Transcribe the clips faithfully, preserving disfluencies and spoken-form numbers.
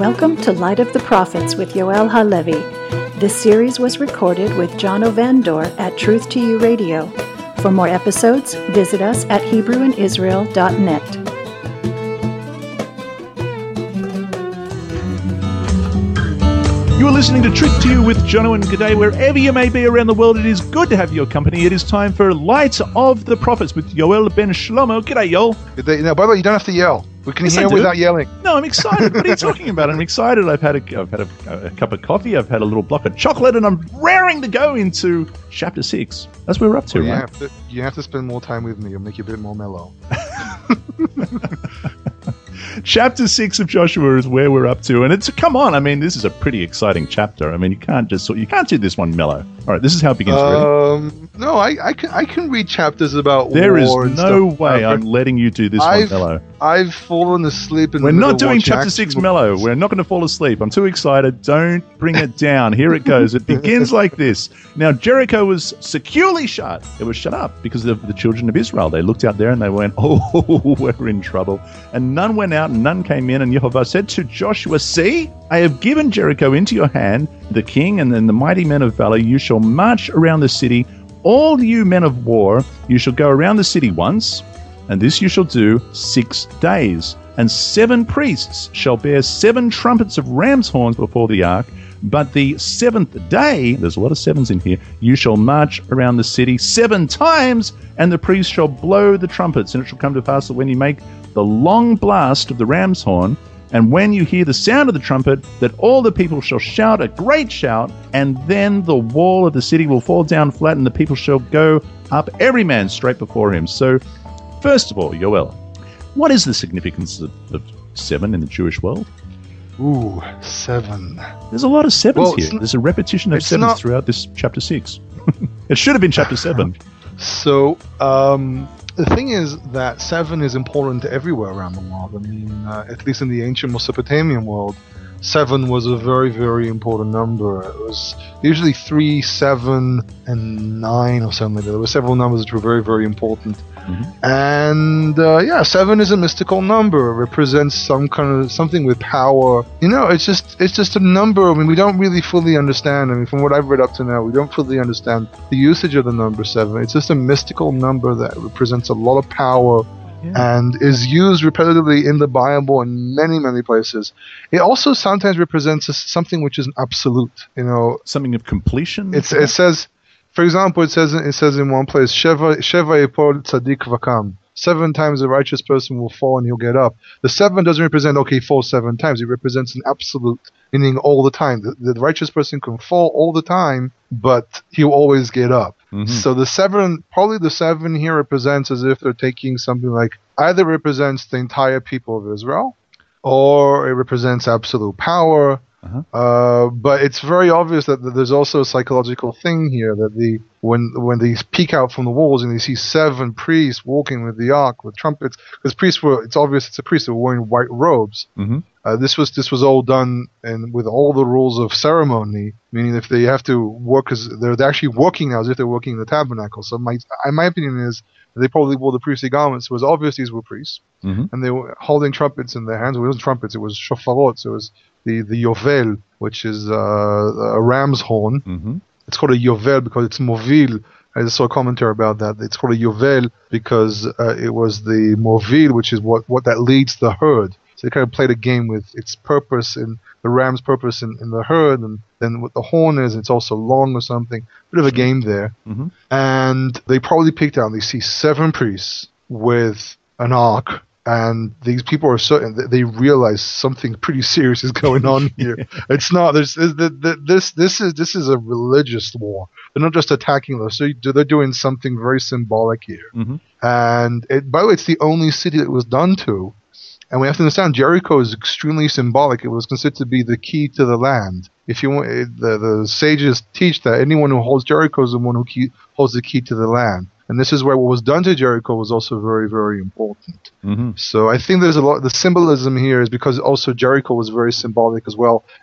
Welcome to Light of the Prophets with Yoel Halevi. This series was recorded with John Ovandor at Truth to You Radio. For more episodes, visit us at hebrew in israel dot net. You are listening to Truth to You with Jono and G'day. Wherever you may be around the world, it is good to have your company. It is time for Light of the Prophets with Yoel ben Shlomo. G'day, Yoel. G'day. Now, by the way, you don't have to yell. We can Yes, hear I do. without yelling. No, I'm excited. What are you talking about? I'm excited. I've had a, I've had a, a cup of coffee. I've had a little block of chocolate, and I'm raring to go into chapter six. That's where we're up to, Well, you, right? have to, you have to spend more time with me. It'll make you a bit more mellow. Chapter six of Joshua is where we're up to, and it's come on. I mean, this is a pretty exciting chapter. I mean, you can't just you can't do this one mellow. All right, this is how it begins. Ready? Um, no, I, I can I can read chapters about There is war and no stuff. way I've, I'm letting you do this I've, one mellow. I've fallen asleep in We're the middle not doing watching chapter action six movies. mellow. We're not going to fall asleep. I'm too excited. Don't bring it down. Here it goes. It begins like this. Now, Jericho was securely shut. It was shut up because of the children of Israel. They looked out there and they went, oh, we're in trouble. And none went out and none came in. And Yehovah said to Joshua, see, I have given Jericho into your hand, the king and then the mighty men of valor. You shall march around the city. All you men of war, you shall go around the city once, and this you shall do six days. And seven priests shall bear seven trumpets of ram's horns before the ark. But the seventh day, there's a lot of sevens in here, you shall march around the city seven times, and the priests shall blow the trumpets. And it shall come to pass that when you make the long blast of the ram's horn, and when you hear the sound of the trumpet, that all the people shall shout a great shout, and then the wall of the city will fall down flat, and the people shall go up every man straight before him. So, first of all, Yoel, what is the significance of, of seven in the Jewish world? Ooh, seven. There's a lot of sevens Well, here. it's- There's a repetition of it's sevens not- throughout this chapter six. It should have been chapter seven. So, um, the thing is that seven is important everywhere around the world. I mean, uh, at least in the ancient Mesopotamian world, seven was a very, very important number. It was usually three, seven, and nine or something like that. There were several numbers which were very, very important. Mm-hmm. And uh, yeah, seven is a mystical number. It represents some kind of something with power. You know, it's just it's just a number. I mean, we don't really fully understand. I mean, from what I've read up to now, we don't fully understand the usage of the number seven. It's just a mystical number that represents a lot of power. Yeah. And is used repetitively in the Bible in many, many places. It also sometimes represents a, something which is an absolute. You know, Something of completion? it's, it says, for example, it says it says in one place, Sheva Sheva Yipol Tzadik Vakam. Seven times a righteous person will fall and he'll get up. The seven doesn't represent, okay, fall seven times. It represents an absolute, meaning all the time. The, the righteous person can fall all the time, but he'll always get up. Mhm. So the seven, probably the seven here represents as if they're taking something like, either represents the entire people of Israel, or it represents absolute power. Uh-huh. Uh, but it's very obvious that, that there's also a psychological thing here that the when when they peek out from the walls and they see seven priests walking with the ark with trumpets, because priests were, it's obvious it's a priest, they were wearing white robes. Mm-hmm. Uh, this was this was all done and with all the rules of ceremony, meaning if they have to work as they're actually working now as if they're working in the tabernacle. So my my opinion is they probably wore the priestly garments. So it was obvious these were priests, Mm-hmm. and they were holding trumpets in their hands. Well, it wasn't trumpets; it was shofarot. So it was the the yovel, which is uh, a ram's horn. Mm-hmm. It's called a yovel because it's movil. I just saw a commentary about that. It's called a yovel because uh, it was the movil, which is what, what that leads the herd. So they kind of played a game with its purpose and the ram's purpose in, in the herd, and then what the horn is, it's also long or something. Bit of a game there. Mm-hmm. And they probably picked out, and they see seven priests with an ark. And these people are certain that they realize something pretty serious is going on here. It's not. There's this. This is this is a religious war. They're not just attacking us. So they're doing something very symbolic here. Mm-hmm. And it, by the way, it's the only city that it was done to. And we have to understand, Jericho is extremely symbolic. It was considered to be the key to the land. If you want, it, the the sages teach that anyone who holds Jericho is the one who key, holds the key to the land. And this is where what was done to Jericho was also very, very important. Mm-hmm. So I think there's a lot. The symbolism here is because also Jericho was very symbolic as well as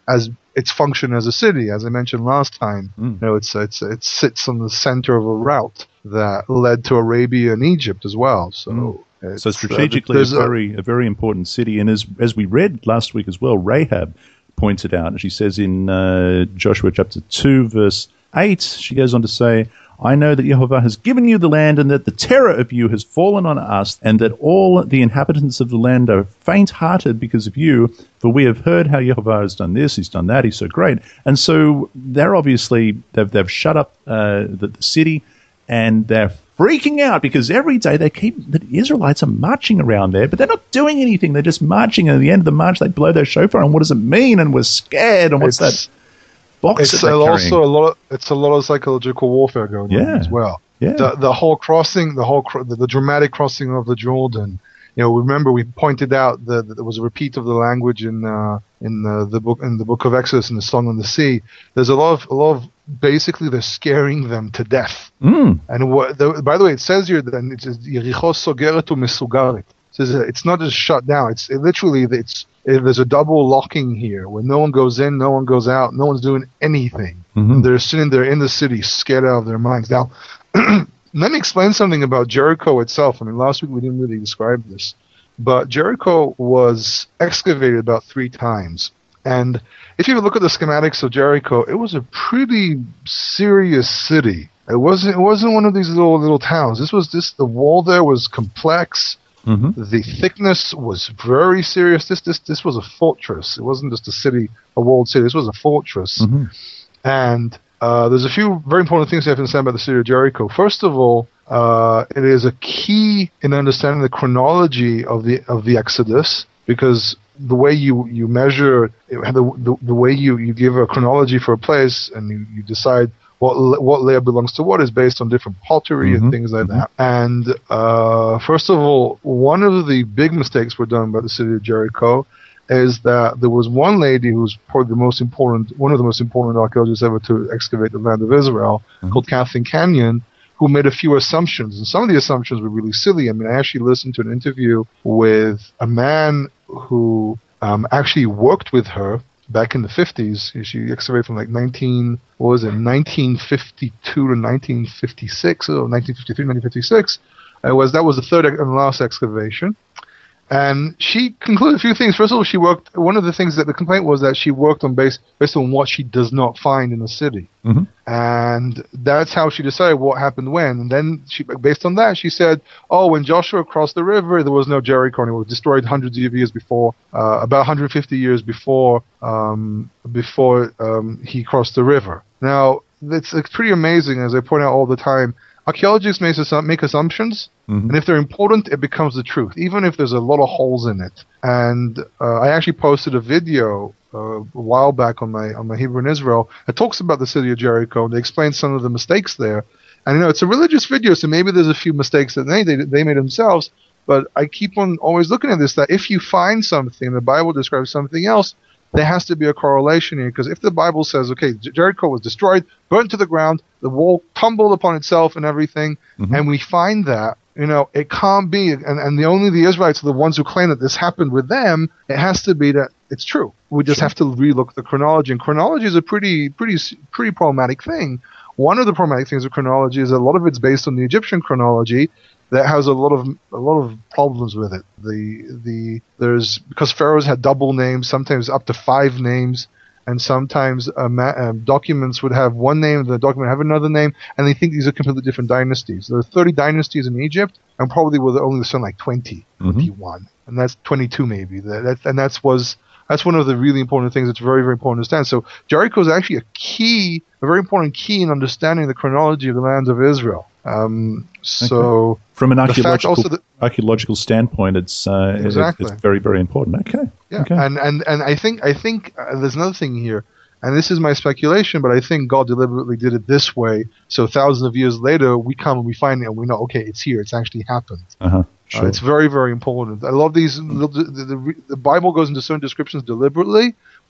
its function as a city, as I mentioned last time. Mm. You know, it's it's it sits on the center of a route that led to Arabia and Egypt as well. So. Mm. It's, So strategically, uh, a very a very important city, and as as we read last week as well, Rahab pointed out, and she says in uh, Joshua chapter two, verse eight, she goes on to say, "I know that Jehovah has given you the land, and that the terror of you has fallen on us, and that all the inhabitants of the land are faint-hearted because of you. For we have heard how Jehovah has done this, he's done that, he's so great." And so they're obviously they've they've shut up uh, the, the city, and they're freaking out because every day they keep the Israelites are marching around there, but they're not doing anything. They're just marching, and at the end of the march, they blow their shofar. And what does it mean? And we're scared. And what's it's, that box? It's that they're also carrying? a lot. Of, it's a lot of psychological warfare going Yeah. on as well. Yeah. The the whole crossing, the whole cro- the, the dramatic crossing of the Jordan. You know, remember we pointed out that, that there was a repeat of the language in uh, in the, the book in the book of Exodus in the Song on the Sea. There's a lot of a lot of basically they're scaring them to death. Mm. And what, the, by the way, it says here that it says Yericho sogeret umesugaret. It says it's not just shut down. It's it literally it's it, there's a double locking here where no one goes in, no one goes out, no one's doing anything. Mm-hmm. They're sitting there in the city, scared out of their minds. Now, let me explain something about Jericho itself. I mean, last week we didn't really describe this, but Jericho was excavated about three times. And if you look at the schematics of Jericho, it was a pretty serious city. It wasn't. It wasn't one of these little little towns. This was this. The wall there was complex. Mm-hmm. The thickness was very serious. This this this was a fortress. It wasn't just a city, a walled city. This was a fortress. Mm-hmm. And uh, there's a few very important things you have to understand about the city of Jericho. First of all, uh, it is a key in understanding the chronology of the of the Exodus, because the way you, you measure, the, the, the way you, you give a chronology for a place and you, you decide what what layer belongs to what is based on different pottery Mm-hmm. and things like Mm-hmm. that. And uh, first of all, one of the big mistakes were done by the city of Jericho is that there was one lady who was probably the most important, one of the most important archaeologists ever to excavate the land of Israel, Mm-hmm. called Kathleen Canyon, who made a few assumptions. And some of the assumptions were really silly. I mean, I actually listened to an interview with a man who um, actually worked with her back in the fifties. She excavated from like nineteen, what was it, nineteen fifty-two to nineteen fifty-six, or nineteen fifty-three, nineteen fifty-six. It was, that was the third and last excavation. And she concluded a few things. First of all, she worked, one of the things that the complaint was that she worked on base, based on what she does not find in the city. Mm-hmm. And that's how she decided what happened when. And then, she, based on that, she said, oh, when Joshua crossed the river, there was no Jericho. It was destroyed hundreds of years before, uh, about one hundred fifty years before um, before um, he crossed the river. Now, it's, it's pretty amazing, as I point out all the time. Archaeologists make, assum- make assumptions, Mm-hmm. and if they're important, it becomes the truth, even if there's a lot of holes in it. And uh, I actually posted a video uh, a while back on my on my Hebrew in Israel that talks about the city of Jericho, and they explain some of the mistakes there. And you know, it's a religious video, so maybe there's a few mistakes that they they, they made themselves. But I keep on always looking at this, that if you find something, the Bible describes something else, there has to be a correlation here. Because if the Bible says, okay, Jericho was destroyed, burnt to the ground, the wall tumbled upon itself and everything, Mm-hmm. and we find that, you know, it can't be, and, and the only the Israelites are the ones who claim that this happened with them, it has to be that it's true. We just Sure. have to relook at the chronology. And chronology is a pretty, pretty, pretty problematic thing. One of the problematic things with chronology is a lot of it's based on the Egyptian chronology that has a lot of a lot of problems with it. The the there's because pharaohs had double names, sometimes up to five names, and sometimes uh, ma- um, documents would have one name, the document have another name, and they think these are completely different dynasties. There are thirty dynasties in Egypt, and probably will only send like twenty, Mhm. twenty-one, and that's twenty-two maybe. That, that and that's was that's one of the really important things. It's very very important to understand. So Jericho is actually a key, a very important key in understanding the chronology of the lands of Israel. Um, so From an the fact archaeological also that archaeological standpoint, it's uh, it's- Exactly. it's very very important. Okay. Yeah, Okay. and and and I think I think uh, there's another thing here, and this is my speculation, but I think God deliberately did it this way, so thousands of years later we come and we find it and we know, okay, it's here, it's actually happened. Uh-huh. Uh, Sure. it's very very important. I love these. The, the, the, the Bible goes into certain descriptions deliberately.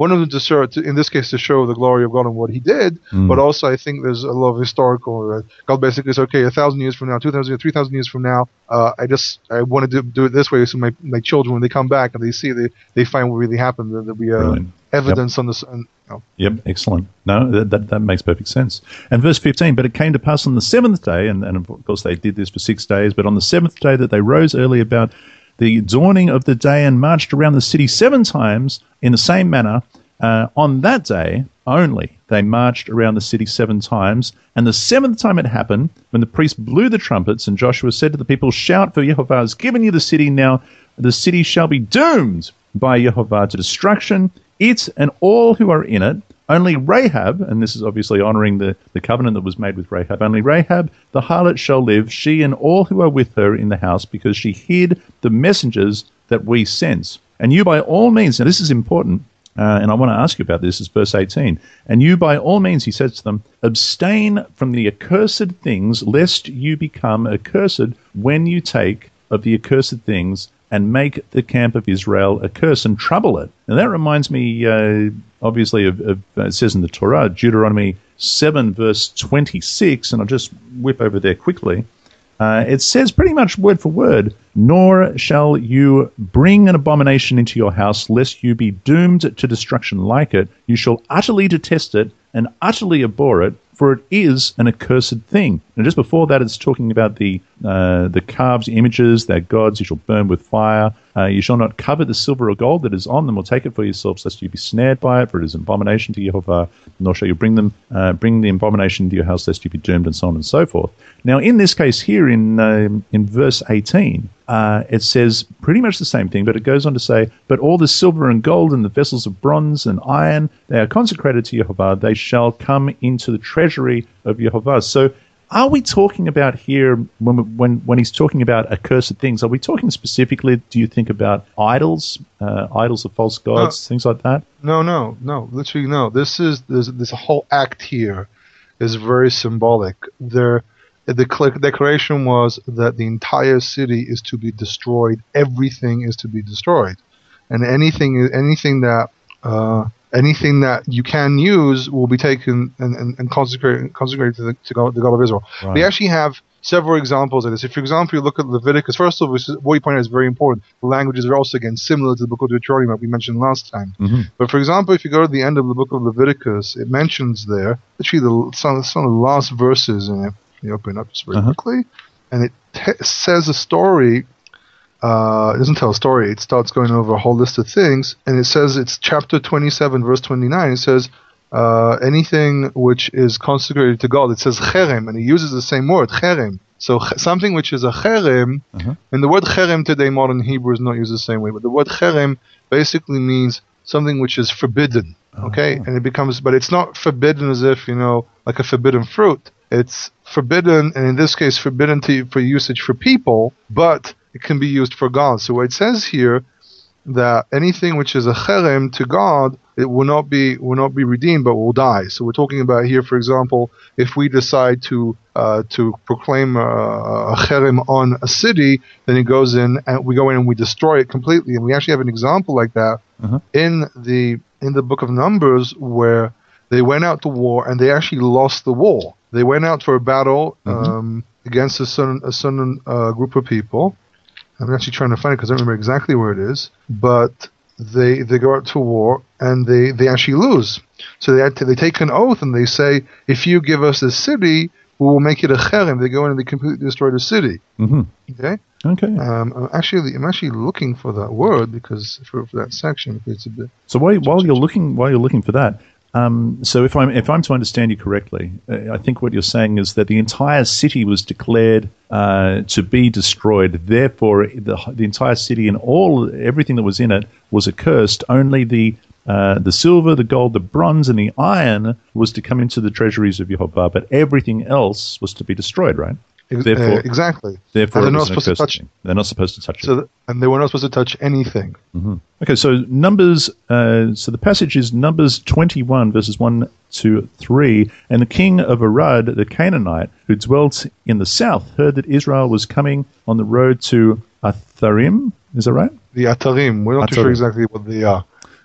one of them to show, to, in this case, to show the glory of God and what He did, Mm. but also I think there's a lot of historical. Uh, God basically says, okay, a thousand years from now, two thousand, three thousand years from now, uh, I just I want to do, do it this way, so my, my children, when they come back and they see, they they find what really happened, there'll be uh, Brilliant. evidence on this. On, you know. Yep, excellent. No, that, that that makes perfect sense. And verse fifteen, but it came to pass on the seventh day, and, and of course they did this for six days, but on the seventh day that they rose early about the dawning of the day and marched around the city seven times in the same manner. Uh, on that day only, they marched around the city seven times. And the seventh time it happened, when the priests blew the trumpets, and Joshua said to the people, shout, for Yehovah has given you the city. Now the city shall be doomed by Yehovah to destruction, it and all who are in it. Only Rahab, and this is obviously honoring the, the covenant that was made with Rahab, only Rahab, the harlot, shall live, she and all who are with her in the house, because she hid the messengers that we sent. And you by all means, now this is important, uh, and I want to ask you about this, is verse eighteen. And you by all means, he says to them, abstain from the accursed things, lest you become accursed when you take of the accursed things, and make the camp of Israel a curse and trouble it. And that reminds me, uh, obviously, of, of uh, it says in the Torah, Deuteronomy seven, verse twenty-six, and I'll just whip over there quickly. Uh, it says pretty much word for word, nor shall you bring an abomination into your house, lest you be doomed to destruction like it. You shall utterly detest it and utterly abhor it, for it is an accursed thing. And just before that, it's talking about the uh, the carved images, their gods, you shall burn with fire. Uh, you shall not covet the silver or gold that is on them, or take it for yourselves, lest you be snared by it, for it is an abomination to Yehovah. Nor shall you bring them, uh, bring the abomination into your house, lest you be doomed, and so on and so forth. Now, in this case here, in uh, in verse eighteen, uh, it says pretty much the same thing, but it goes on to say, but all the silver and gold and the vessels of bronze and iron, they are consecrated to Yehovah. They shall come into the treasury of Yehovah. So, are we talking about here, when when when he's talking about accursed things, are we talking specifically, do you think, about idols, uh, idols of false gods, Uh, things like that? No, no, no. Literally, no. This is this this whole act here is very symbolic. There, the cl- declaration was that the entire city is to be destroyed. Everything is to be destroyed, and anything anything that uh, anything that you can use will be taken and, and, and consecrated consecrated to the, to God, the God of Israel. Right. We actually have several examples of this. If, for example, you look at Leviticus, first of all, what you pointed out is very important. The languages are also, again, similar to the book of Deuteronomy that we mentioned last time. Mm-hmm. But, for example, if you go to the end of the book of Leviticus, it mentions there, actually, the, some, some of the last verses in it, let me open it up just very Uh-huh. quickly, and it t- says a story. Uh, it doesn't tell a story. It starts going over a whole list of things, and it says, it's chapter twenty-seven, verse twenty-nine. It says, uh, anything which is consecrated to God, it says cherem, and it uses the same word, cherem. So ch- something which is a cherem, Uh-huh. and the word cherem today, modern Hebrew, is not used the same way, but the word cherem basically means something which is forbidden, okay? Oh. And it becomes, but it's not forbidden as if, you know, like a forbidden fruit. It's forbidden, and in this case, forbidden to, for usage for people, but it can be used for God. So it says here that anything which is a cherem to God, it will not be will not be redeemed, but will die. So we're talking about here, for example, if we decide to uh, to proclaim a, a cherem on a city, then it goes in and we go in and we destroy it completely. And we actually have an example like that Uh-huh. in the in the book of Numbers, where they went out to war and they actually lost the war. They went out for a battle Mhm. um, against a certain a certain uh, group of people. I'm actually trying to find it because I don't remember exactly where it is. But they they go out to war and they, they actually lose. So they had to, they take an oath and they say, if you give us this city, we will make it a cherem. They go in and they completely destroy the city. Mm-hmm. Okay. Okay. Um, I'm actually I'm actually looking for that word because for, for that section it's a bit. So while, while you're looking while you're looking for that, um, so if I'm if I'm to understand you correctly, uh, I think what you're saying is that the entire city was declared uh, to be destroyed. Therefore, the the entire city and all everything that was in it was accursed. Only the uh, the silver, the gold, the bronze, and the iron was to come into the treasuries of Yehovah, but everything else was to be destroyed. Right? Ex- Therefore- uh, exactly. Therefore, And it they're was not an supposed to accursed touch. thing. They're not supposed to touch it. So th- and they were not supposed to touch anything. Mm-hmm. Okay, so Numbers, uh, so the passage is Numbers twenty-one, verses one to three. And the king of Arad, the Canaanite, who dwelt in the south, heard that Israel was coming on the road to Atharim. Is that right? The Atarim. We're not too Atarim. sure exactly what they are.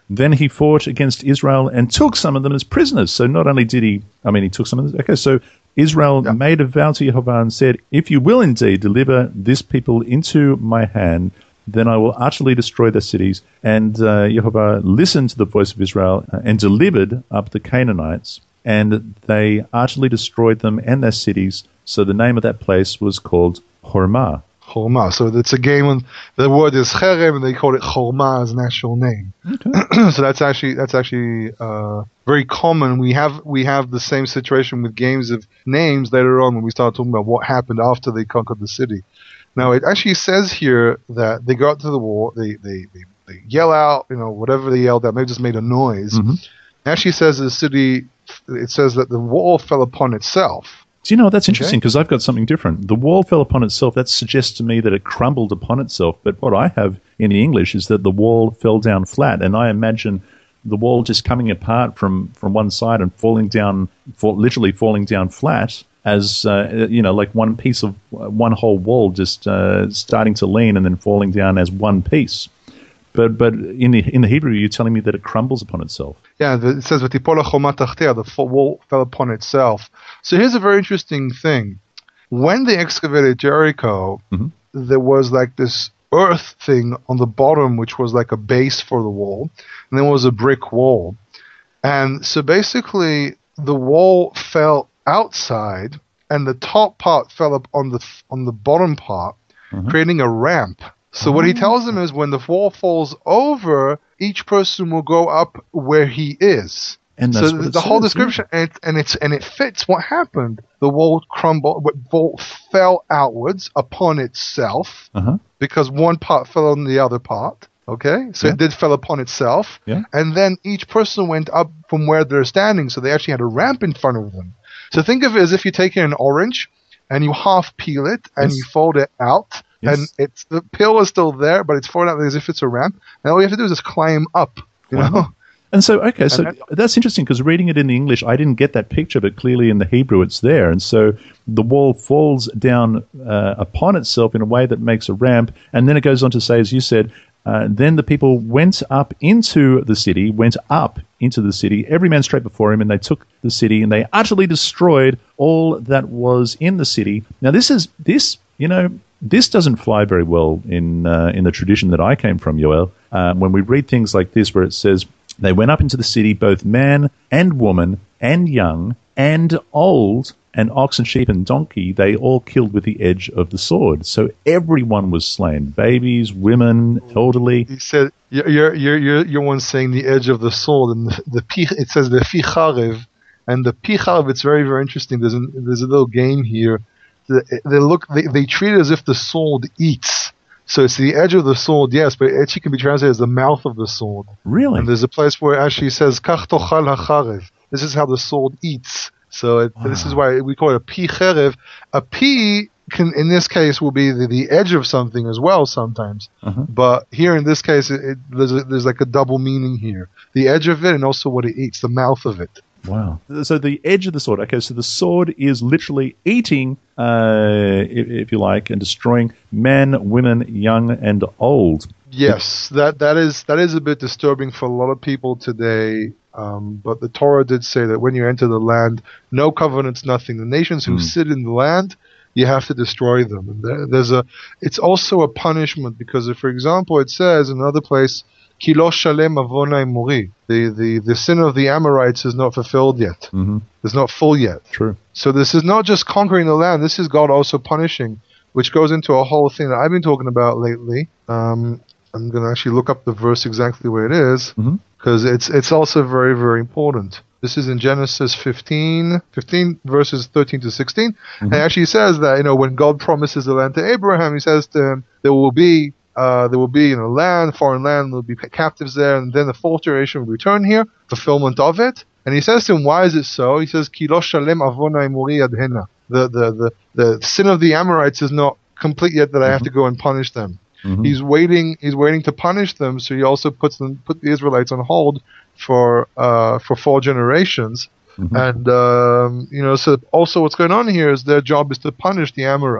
Then he fought against Israel and took some of them as prisoners. So not only did he, I mean, he took some of them. Okay, so Israel yeah. made a vow to Yehovah and said, if you will indeed deliver this people into my hand, then I will utterly destroy their cities. And uh, Yehovah listened to the voice of Israel and delivered up the Canaanites, and they utterly destroyed them and their cities. So the name of that place was called Hormah. Hormah. So it's a game when the word is cherem, and they call it Hormah as an actual name. Okay. So that's actually that's actually uh, very common. We have we have the same situation with games of names later on when we start talking about what happened after they conquered the city. Now it actually says here that they got to the war, they they, they, they yell out, you know, whatever they yelled out, maybe just made a noise. Mm-hmm. It actually says the city, it says that the wall fell upon itself. Do you know, that's interesting because okay. I've got something different. The wall fell upon itself. That suggests to me that it crumbled upon itself. But what I have in the English is that the wall fell down flat. And I imagine the wall just coming apart from, from one side and falling down, fall, literally falling down flat as, uh, you know, like one piece of one whole wall just uh, starting to lean and then falling down as one piece. But but in the in the Hebrew, you're telling me that it crumbles upon itself. Yeah, the, it says "V'tipola choma tachtea," the wall fell upon itself. So here's a very interesting thing: when they excavated Jericho, mm-hmm. there was like this earth thing on the bottom, which was like a base for the wall, and there was a brick wall. And so basically, the wall fell outside, and the top part fell up on the on the bottom part, mm-hmm. creating a ramp. So what he tells them is when the wall falls over, each person will go up where he is. And so that's the, what it the says, whole description, yeah. and, it, and it's and it fits what happened. The wall crumbled, the wall fell outwards upon itself uh-huh. because one part fell on the other part. Okay, so yeah. it did fell upon itself, yeah. and then each person went up from where they're standing. So they actually had a ramp in front of them. So think of it as if you take an orange and you half peel it and yes. you fold it out. Yes. And it's the peel is still there, but it's folded out as if it's a ramp. And all you have to do is just climb up, you wow. know. And so, okay, so that, that's interesting because reading it in the English, I didn't get that picture, but clearly in the Hebrew it's there. And so the wall falls down uh, upon itself in a way that makes a ramp. And then it goes on to say, as you said, uh, then the people went up into the city, went up into the city, every man straight before him, and they took the city and they utterly destroyed all that was in the city. Now, this is this, you know, this doesn't fly very well in uh, in the tradition that I came from, Yoel. Uh, when we read things like this where it says, they went up into the city, both man and woman and young and old, and ox and sheep and donkey, they all killed with the edge of the sword. So everyone was slain, babies, women, elderly. He said, you're you're you're, you're one saying the edge of the sword, and the, the it says the ficharev, and the picharev, it's very, very interesting. There's a, there's a little game here. They, they look, they, they treat it as if the sword eats. So it's the edge of the sword, yes, but it actually can be translated as the mouth of the sword. Really? And there's a place where it actually says, Kach tochal hacharev. This is how the sword eats. So it, wow. This is why we call it a pi cherev. A pi, can, in this case, will be the, the edge of something as well sometimes. Uh-huh. But here in this case, it, it, there's, a, there's like a double meaning here. The edge of it and also what it eats, the mouth of it. Wow. So the edge of the sword. Okay, so the sword is literally eating, uh, if, if you like, and destroying men, women, young, and old. Yes, that that is that is a bit disturbing for a lot of people today. Um, but the Torah did say that when you enter the land, no covenants, nothing. The nations who mm. sit in the land, you have to destroy them. And there, there's a. It's also a punishment because, if, for example, it says in another place, Ki lo shalem avonai muri. The, the, the sin of the Amorites is not fulfilled yet. Mm-hmm. It's not full yet. True. So this is not just conquering the land. This is God also punishing, which goes into a whole thing that I've been talking about lately. Um, I'm going to actually look up the verse exactly where it is, because mm-hmm. it's it's also very, very important. This is in Genesis fifteen, fifteen verses thirteen to sixteen. Mm-hmm. And it actually says that, you know, when God promises the land to Abraham, he says to him, there will be Uh, there will be, you know, land, foreign land, there will be captives there, and then the fourth generation will return here, fulfillment of it. And he says to him, why is it so? He says, Ki lo shalem avonai muri adhena. The, the, the, the sin of the Amorites is not complete yet that I have mm-hmm. to go and punish them. Mm-hmm. He's waiting, he's waiting to punish them, so he also puts them, put the Israelites on hold for, uh, for four generations. Mm-hmm. And, um, you know, so also what's going on here is their job is to punish the Amorites.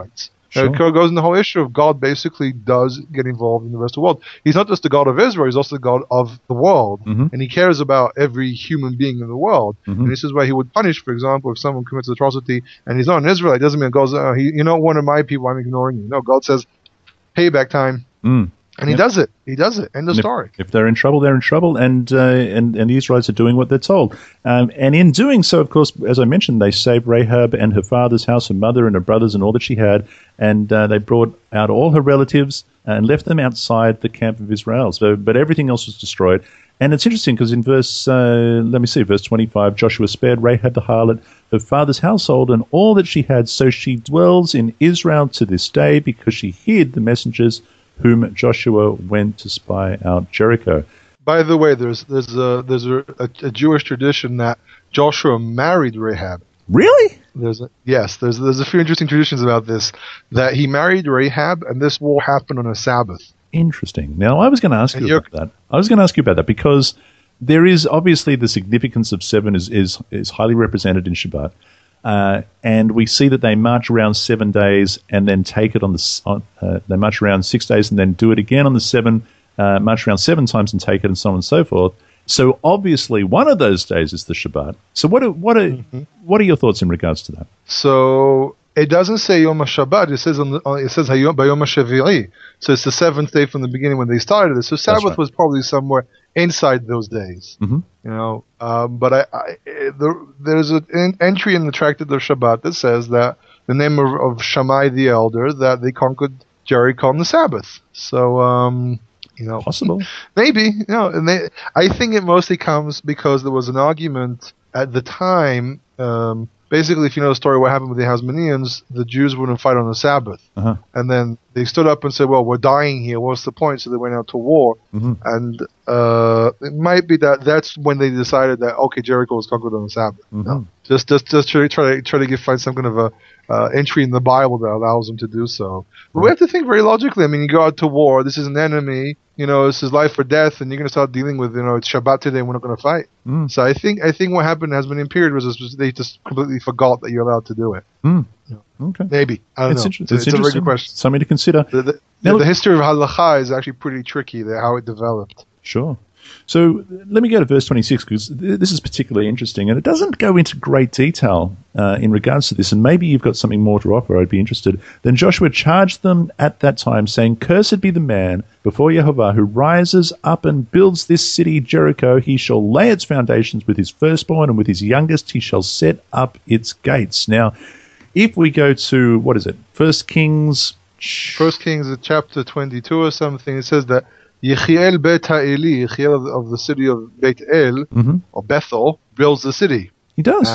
Sure. It goes in the whole issue of God basically does get involved in the rest of the world. He's not just the God of Israel, he's also the God of the world. Mm-hmm. And he cares about every human being in the world. Mm-hmm. And this is why he would punish, for example, if someone commits atrocity and he's not an Israelite, it doesn't mean God goes, oh, he, you're not one of my people, I'm ignoring you. No, God says, payback time. Mm. And he Yep. does it. He does it. End of And story. If, if they're in trouble, they're in trouble, and, uh, and and the Israelites are doing what they're told. Um, and in doing so, of course, as I mentioned, they saved Rahab and her father's house, her mother and her brothers and all that she had, and uh, they brought out all her relatives and left them outside the camp of Israel. So, but everything else was destroyed. And it's interesting because in verse, uh, let me see, verse twenty-five, Joshua spared Rahab the harlot, her father's household, and all that she had. So she dwells in Israel to this day because she hid the messengers whom Joshua went to spy out Jericho. By the way, there's there's a there's a, a, a Jewish tradition that Joshua married Rahab. Really? There's a, yes, there's there's a few interesting traditions about this. That he married Rahab, and this war happened on a Sabbath. Interesting. Now, I was going to ask And you you're- about that. I was going to ask you about that because there is obviously the significance of seven is is, is highly represented in Shabbat. Uh, and we see that they march around seven days and then take it on the. s- On, uh, they march around six days and then do it again on the seven. Uh, march around seven times and take it, and so on and so forth. So obviously, one of those days is the Shabbat. So what are what are Mm-hmm. what are your thoughts in regards to that? So it doesn't say Yom HaShabbat. It says on the, on, it says Hayom Bayom HaShaviri. So it's the seventh day from the beginning when they started it. So Sabbath right. was probably somewhere inside those days. Mhm. You know, um, but I, I the, there's an entry in the Tractate of Shabbat that says that the name of, of Shammai the elder, that they conquered Jericho on the Sabbath. So um, you know, Possible. maybe, you know, and they, I think it mostly comes because there was an argument at the time. Um, basically, if you know the story, what happened with the Hasmoneans, the Jews wouldn't fight on the Sabbath. Uh-huh. And then they stood up and said, well, we're dying here. What's the point? So they went out to war. Mm-hmm. And uh, it might be that that's when they decided that, okay, Jericho was conquered on the Sabbath. Mm-hmm. No, just just, just try, try to try to get, find some kind of a uh, entry in the Bible that allows them to do so. But we have to think very logically. I mean, you go out to war. This is an enemy. You know, this is life or death, and you're going to start dealing with, you know, it's Shabbat today, and we're not going to fight. Mm. So I think I think what happened has been in period was just, they just completely forgot that you're allowed to do it. Mm. Okay. Maybe. I don't It's, know. inter- It's, it's it's a very interesting. good question. Something to consider. The, the, Now, the, the history of halacha is actually pretty tricky, the, how it developed. Sure. So let me go to verse twenty-six because th- this is particularly interesting, and it doesn't go into great detail uh, in regards to this, and maybe you've got something more to offer. I'd be interested. Then Joshua charged them at that time, saying, Cursed be the man before Yehovah who rises up and builds this city Jericho. He shall lay its foundations with his firstborn, and with his youngest he shall set up its gates. Now, if we go to, what is it, First Kings... First Kings chapter twenty-two or something, it says that Yechiel Bet Ha'eli, Yechiel of, of the city of Beit El, Mhm. or Bethel, builds the city. He does.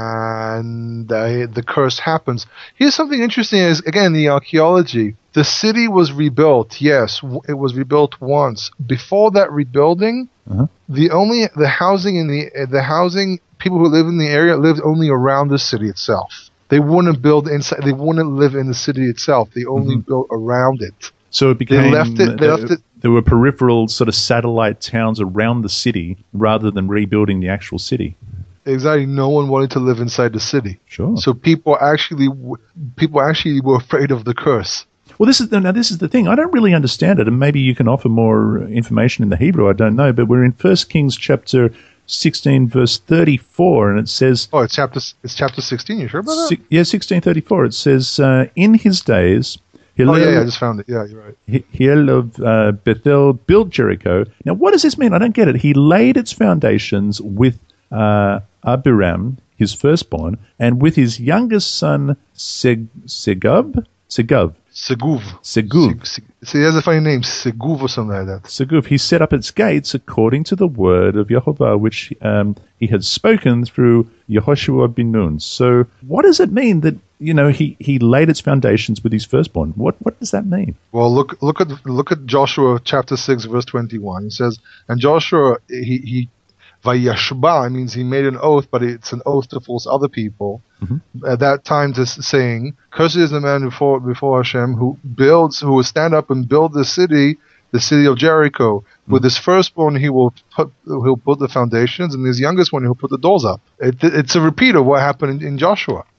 And uh, the curse happens. Here's something interesting is, again, the archaeology. The city was rebuilt, yes, w- it was rebuilt once. Before that rebuilding, Uh-huh. the only, the housing in the, uh, the housing, people who live in the area lived only around the city itself. They wouldn't build inside, they wouldn't live in the city itself. They only built around it. So it became left it- they uh, left it- there were peripheral sort of satellite towns around the city rather than rebuilding the actual city. Exactly. No one wanted to live inside the city. Sure. So people actually, w- people actually were afraid of the curse. Well, this is the, now this is the thing. I don't really understand it, and maybe you can offer more information in the Hebrew. I don't know, but we're in First Kings chapter sixteen, verse thirty-four, and it says, Oh, it's chapter, it's chapter sixteen. You sure about that? si- yeah, sixteen thirty-four. It says, uh, in his days, Oh, Hillel, yeah, yeah, I just found it. Yeah, you're right. Hi- Hiel of uh, Bethel built Jericho. Now, what does this mean? I don't get it. He laid its foundations with uh, Abiram, his firstborn, and with his youngest son Seg- Segub, Segub, Seguv. Seguv, Se- See, he has a funny name, Seguv or something like that. Seguv. He set up its gates according to the word of Yehovah, which um, he had spoken through Yehoshua bin Nun. So, what does it mean that you know he, he laid its foundations with his firstborn? What what does that mean? Well, look, look at look at Joshua chapter six, verse twenty-one. It says, and Joshua he he Vayashba means he made an oath, but it's an oath to force other people. Mm-hmm. At that time, just saying, "Cursed is the man before before Hashem who builds, who will stand up and build the city, the city of Jericho. Mm-hmm. With his firstborn, he will put he'll put the foundations, and his youngest one, he'll put the doors up." It, it's a repeat of what happened in, in Joshua.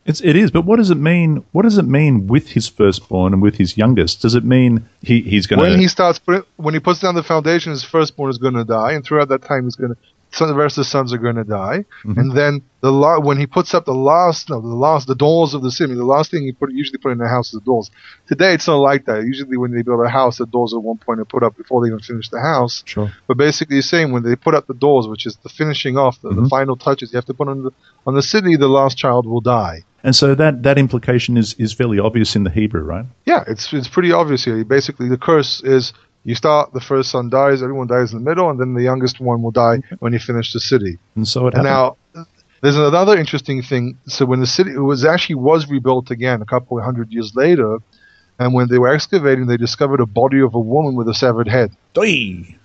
It's, it is, but what does it mean? What does it mean with his firstborn and with his youngest? Does it mean he, he's going to... When he starts putting, when he puts down the foundation, his firstborn is going to die, and throughout that time, he's going to... So the rest of the sons are going to die, mm-hmm. and then the la- when he puts up the last, no, the last, the doors of the city, the last thing he put usually put in the house is the doors. Today it's not like that. Usually when they build a house, the doors at one point are put up before they even finish the house. Sure. But basically, he's saying when they put up the doors, which is the finishing off, the, mm-hmm. the final touches, you have to put on the on the city. The last child will die. And so that, that implication is, is fairly obvious in the Hebrew, right? Yeah, it's it's pretty obvious here. Basically, the curse is. You start, the first son dies, everyone dies in the middle, and then the youngest one will die when you finish the city. And so it and happened. Now, there's another interesting thing. So when the city, it was actually was rebuilt again a couple of hundred years later, and when they were excavating, they discovered a body of a woman with a severed head. Doi.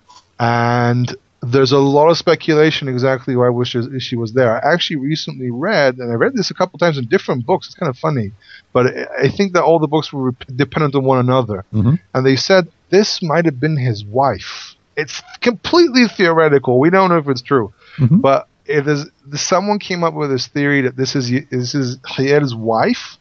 And there's a lot of speculation exactly why she was there. I actually recently read, and I read this a couple of times in different books. It's kind of funny, but I think that all the books were dependent on one another. Mm-hmm. And they said this might have been his wife. It's completely theoretical. We don't know if it's true, mm-hmm. but it is. Someone came up with this theory that this is this is Hiel's wife,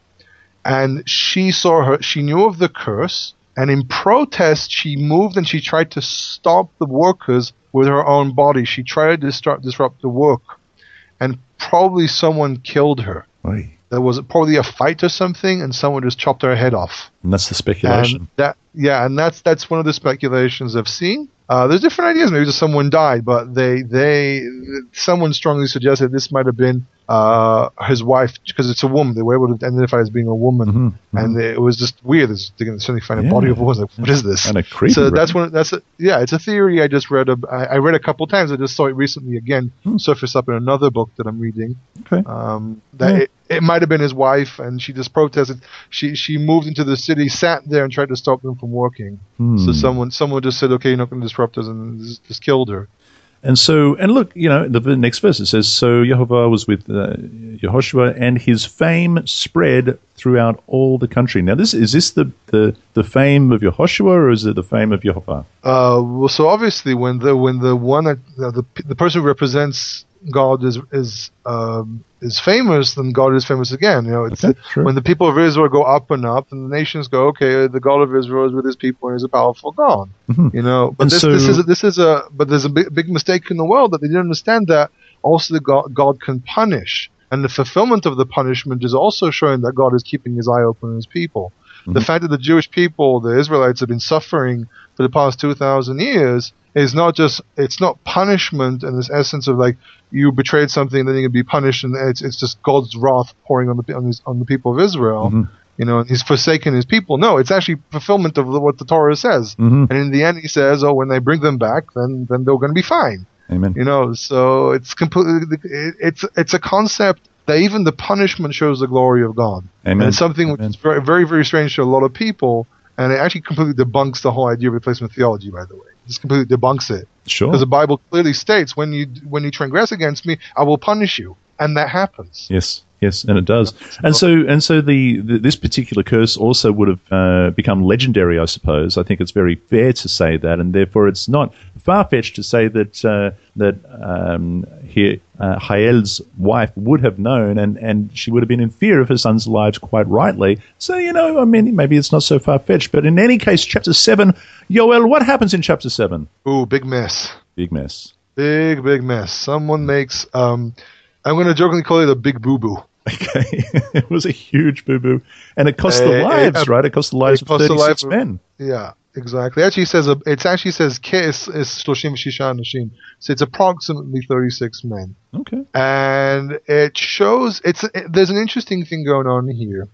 and she saw her. She knew of the curse, and in protest, she moved and she tried to stop the workers with her own body. She tried to disrupt, disrupt the work, and probably someone killed her. Oy. There was probably a fight or something, and someone just chopped her head off. And that's the speculation. And that, yeah, and that's that's one of the speculations I've seen. Uh, there's different ideas. Maybe just someone died, but they they someone strongly suggested this might have been uh, his wife because it's a woman. They were able to identify as being a woman, mm-hmm, mm-hmm. and it was just weird. It's, they're going to suddenly find a yeah. body of a woman. Like, what is this? And a creepy. So that's one. That's a, yeah. It's a theory I just read. A, I, I read a couple times. I just saw it recently again hmm. surface up in another book that I'm reading. Okay. Um, that yeah. it, it might have been his wife, and she just protested. She she moved into the city, sat there, and tried to stop them from working. Hmm. So someone someone just said, "Okay, you're not going to disrupt us," and just, just killed her. And so, and look, you know, the, the next verse it says, "So Jehovah was with uh, Yehoshua, and his fame spread throughout all the country." Now, this is this the, the, the fame of Yehoshua, or is it the fame of Jehovah? Uh, well, so obviously, when the when the one that, uh, the the person who represents God is is um, is famous, then God is famous again. You know, it's Okay, sure. when the people of Israel go up and up, and the nations go, okay, the God of Israel is with His people and is a powerful God. Mhm. You know, but And this so- this is a, this is a but there's a big, big mistake in the world that they didn't understand that also the God, God can punish, and the fulfillment of the punishment is also showing that God is keeping His eye open on His people. The Mhm. fact that the Jewish people, the Israelites, have been suffering for the past two thousand years is not just, it's not punishment in this essence of like, you betrayed something, then you're going to be punished, and it's it's just God's wrath pouring on the on, his, on the people of Israel. Mhm. You know, and He's forsaken His people. No, it's actually fulfillment of the, what the Torah says. Mhm. And in the end, He says, oh, when they bring them back, then then they're going to be fine. Amen. You know, so it's completely, it, it's it's a concept that even the punishment shows the glory of God. Amen. And it's something which Amen. is very, very, very strange to a lot of people, and it actually completely debunks the whole idea of replacement theology, by the way. It just completely debunks it. Sure. Because the Bible clearly states, when you when you transgress against me, I will punish you. And that happens. Yes, yes, and it does. And so, and so, the, the this particular curse also would have uh, become legendary, I suppose. I think it's very fair to say that, and therefore, it's not far fetched to say that uh, that um, he, uh, Hiel's wife would have known, and, and she would have been in fear of her sons' lives, quite rightly. So, you know, I mean, maybe it's not so far fetched, but in any case, chapter seven, Yoel, what happens in chapter seven? Ooh, big mess. Big mess. Big, big mess. Someone makes, um, I'm going to jokingly call it a big boo-boo. Okay, it was a huge boo-boo, and it cost Uh, the lives, uh, right? It cost the lives it of cost the thirty-six life of- men. Yeah, exactly. Actually says a, it actually says K is is thirty-six anashim. So it's approximately thirty-six men, Okay. and it shows it's it, there's an interesting thing going on here.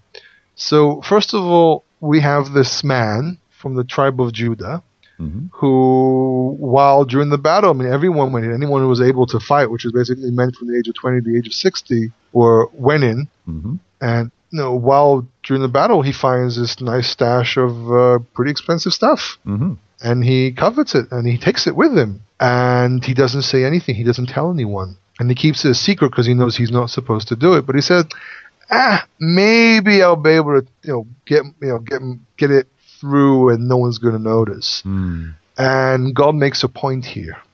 So first of all, we have this man from the tribe of Judah, Mm-hmm. who, while during the battle, I mean, everyone went in. Anyone who was able to fight, which was basically men from the age of twenty to the age of sixty, were went in. Mm-hmm. And you know, while during the battle, he finds this nice stash of uh, pretty expensive stuff, Mm-hmm. and he covets it, and he takes it with him, and he doesn't say anything. He doesn't tell anyone, and he keeps it a secret because he knows he's not supposed to do it. But he said, "Ah, maybe I'll be able to, you know, get you know get get it through, and no one's going to notice." Mm. And God makes a point here.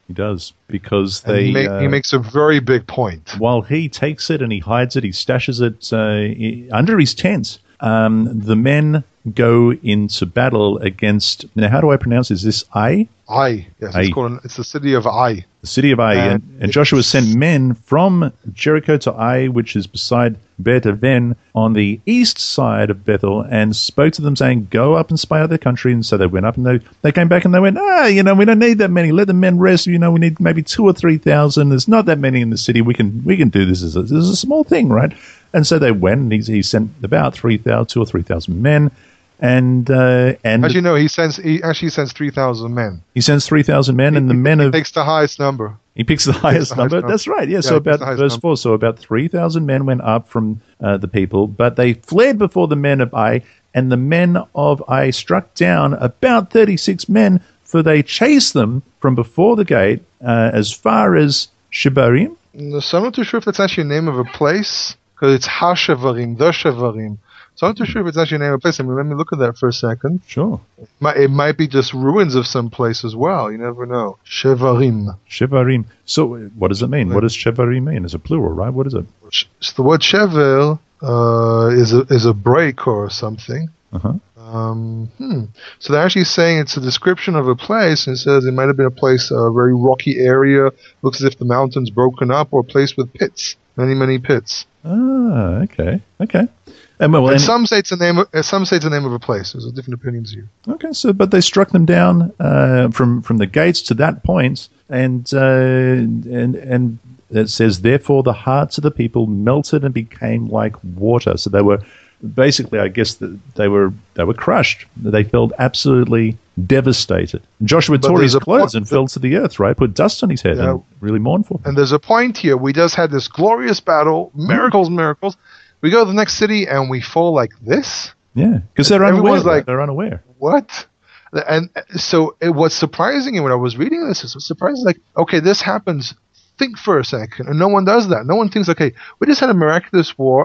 He does, because And they. he, ma- uh, he makes a very big point. While he takes it and he hides it, he stashes it uh, i- under his tent. Um, the men go into battle against. Now, how do I pronounce this? Is this Ai? Ai, yes, Ai. it's called. It's the city of Ai. The city of Ai. And And, and Joshua sent men from Jericho to Ai, which is beside Beth Aven, on the east side of Bethel, and spoke to them, saying, "Go up and spy out their country." And so they went up, and they they came back, and they went, "Ah, you know, we don't need that many. Let the men rest. You know, we need maybe two or three thousand. There's not that many in the city. We can we can do this as a, this is a small thing, right?" And so they went, and he, he sent about three thousand, two or three thousand men, and uh, and As you know, he sends he actually sends three thousand men. he sends three thousand men, and the men he of takes the highest number. He picks the highest the highest number. number. That's right. Yeah. Yeah, so he picks about the highest verse number. four. So about three thousand men went up from uh, the people, but they fled before the men of Ai, and the men of Ai struck down about thirty-six men, for they chased them from before the gate uh, as far as Shebarim. No, So I'm not too sure if that's actually a name of a place, because it's Hashevarim, the Shevarim. So I'm not too sure if it's actually a name of a place. I mean, let me look at that for a second. Sure. Might- It might be just ruins of some place as well. You never know. Shevarim. Shebarim. So uh, what does it mean? What does Shebarim mean? It's a plural, right? What is it? Sh- The word shevel uh, is a is a break or something. Uh-huh. Um, hmm. So they're actually saying it's a description of a place, and it says it might have been a place, a very rocky area, looks as if the mountain's broken up, or a place with pits, many many pits. Ah, okay. Okay. And well, And and- some say it's the name. Of, uh, some say it's the name of a place. There's different opinions here. Okay, so but they struck them down uh, from from the gates to that point, and uh, and and it says, therefore the hearts of the people melted and became like water. So they were basically, I guess, that they were they were crushed. They felt absolutely devastated. Joshua But tore there's his a clothes point and fell to the earth. Right, put dust on his head, Yeah. and really mournful. And there's a point here. We just had this glorious battle, miracles, miracles. We go to the next city and we fall like this. Yeah, because they're unaware. Everyone's like- they're unaware. What? And so it was surprising, and when I was reading this, it was surprising. Like, okay, this happens. Think for a second, and no one does that. No one thinks, okay, we just had a miraculous war.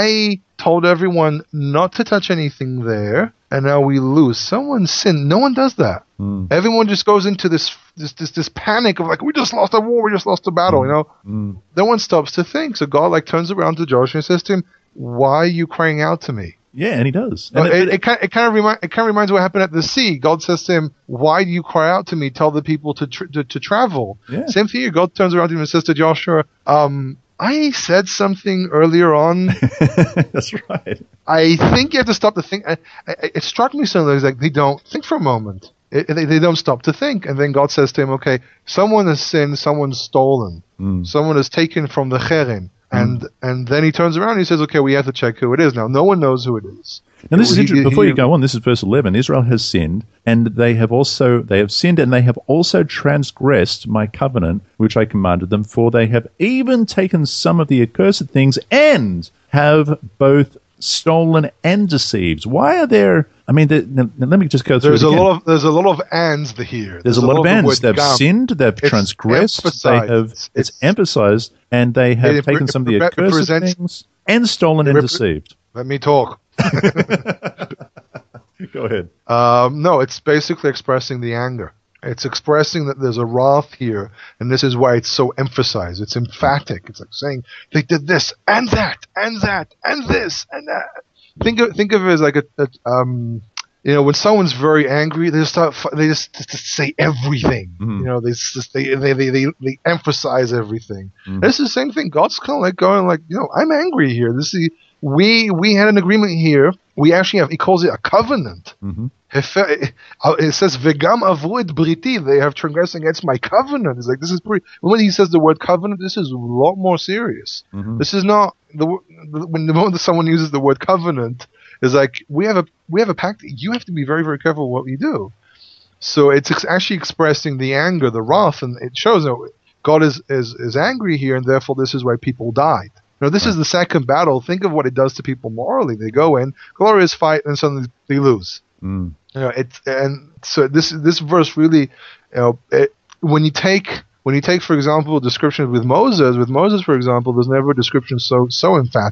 I told everyone not to touch anything there, and now we lose. Someone sinned. No one does that. Mm. Everyone just goes into this this this, this panic of like, we just lost a war, we just lost a battle. You know, Mm. no one stops to think. So God like turns around to Joshua and says to him, "Why are you crying out to me?" Yeah, and he does. Uh, And it, it, kind, it kind of remind, it kind of reminds what happened at the sea. God says to him, "Why do you cry out to me? Tell the people to tr- to, to travel." Yeah. Same thing here. God turns around to him and says to Joshua, um, "I said something earlier on. That's right. I think you have to stop to think." I, I, it struck me something. It's like they don't think for a moment. It, they, they don't stop to think. And then God says to him, "Okay, someone has sinned. Someone's stolen. Mm. Someone has taken from the cherem." And and then he turns around and he says, "Okay, we have to check who it is now. No one knows who it is." Now this is He- interesting. he- Before he- you go on, this is verse eleven. Israel has sinned, and they have also they have sinned, and they have also transgressed my covenant, which I commanded them. For they have even taken some of the accursed things, and have both stolen and deceived. Why are there? I mean, the, now, now let me just go through. There's it a again. lot of there's a lot of ands here. There's, a lot, of the ands. word They've gam. sinned, they've It's transgressed, they emphasized. have It's- it's, it's- emphasized, and they have It taken repre- some of the it accursed represents- things and stolen and repre- deceived. Let me talk. Go ahead. Um, no, it's basically expressing the anger. It's expressing that there's a wrath here, and this is why it's so emphasized. It's emphatic. It's like saying they did this and that and that and this and that. Think of think of it as like a, a um, you know, when someone's very angry, they just start fu- they just, just, just say everything. Mhm. You know, they just they they they they, they emphasize everything. Mhm. This is the same thing. God's kind of like going like, you know, I'm angry here. This is we we had an agreement here. We actually have. He calls it a covenant. Mhm. Hefe- It says "Vegam avoid briti." They have transgressed against my covenant. It's like this is pretty. When he says the word covenant, this is a lot more serious. Mhm. This is not the wo- the- when the moment that someone uses the word covenant is like we have a we have a pact. You have to be very very careful what you do. So it's ex- actually expressing the anger, the wrath, and it shows that God is is is angry here, and therefore this is why people died. Now this is the second battle. Think of what it does to people morally. They go in, glorious fight, and suddenly they lose. Mm. You know, it and so this this verse really, you know, it, when you take when you take for example descriptions with Moses, with Moses for example, there's never a description so so emphatic.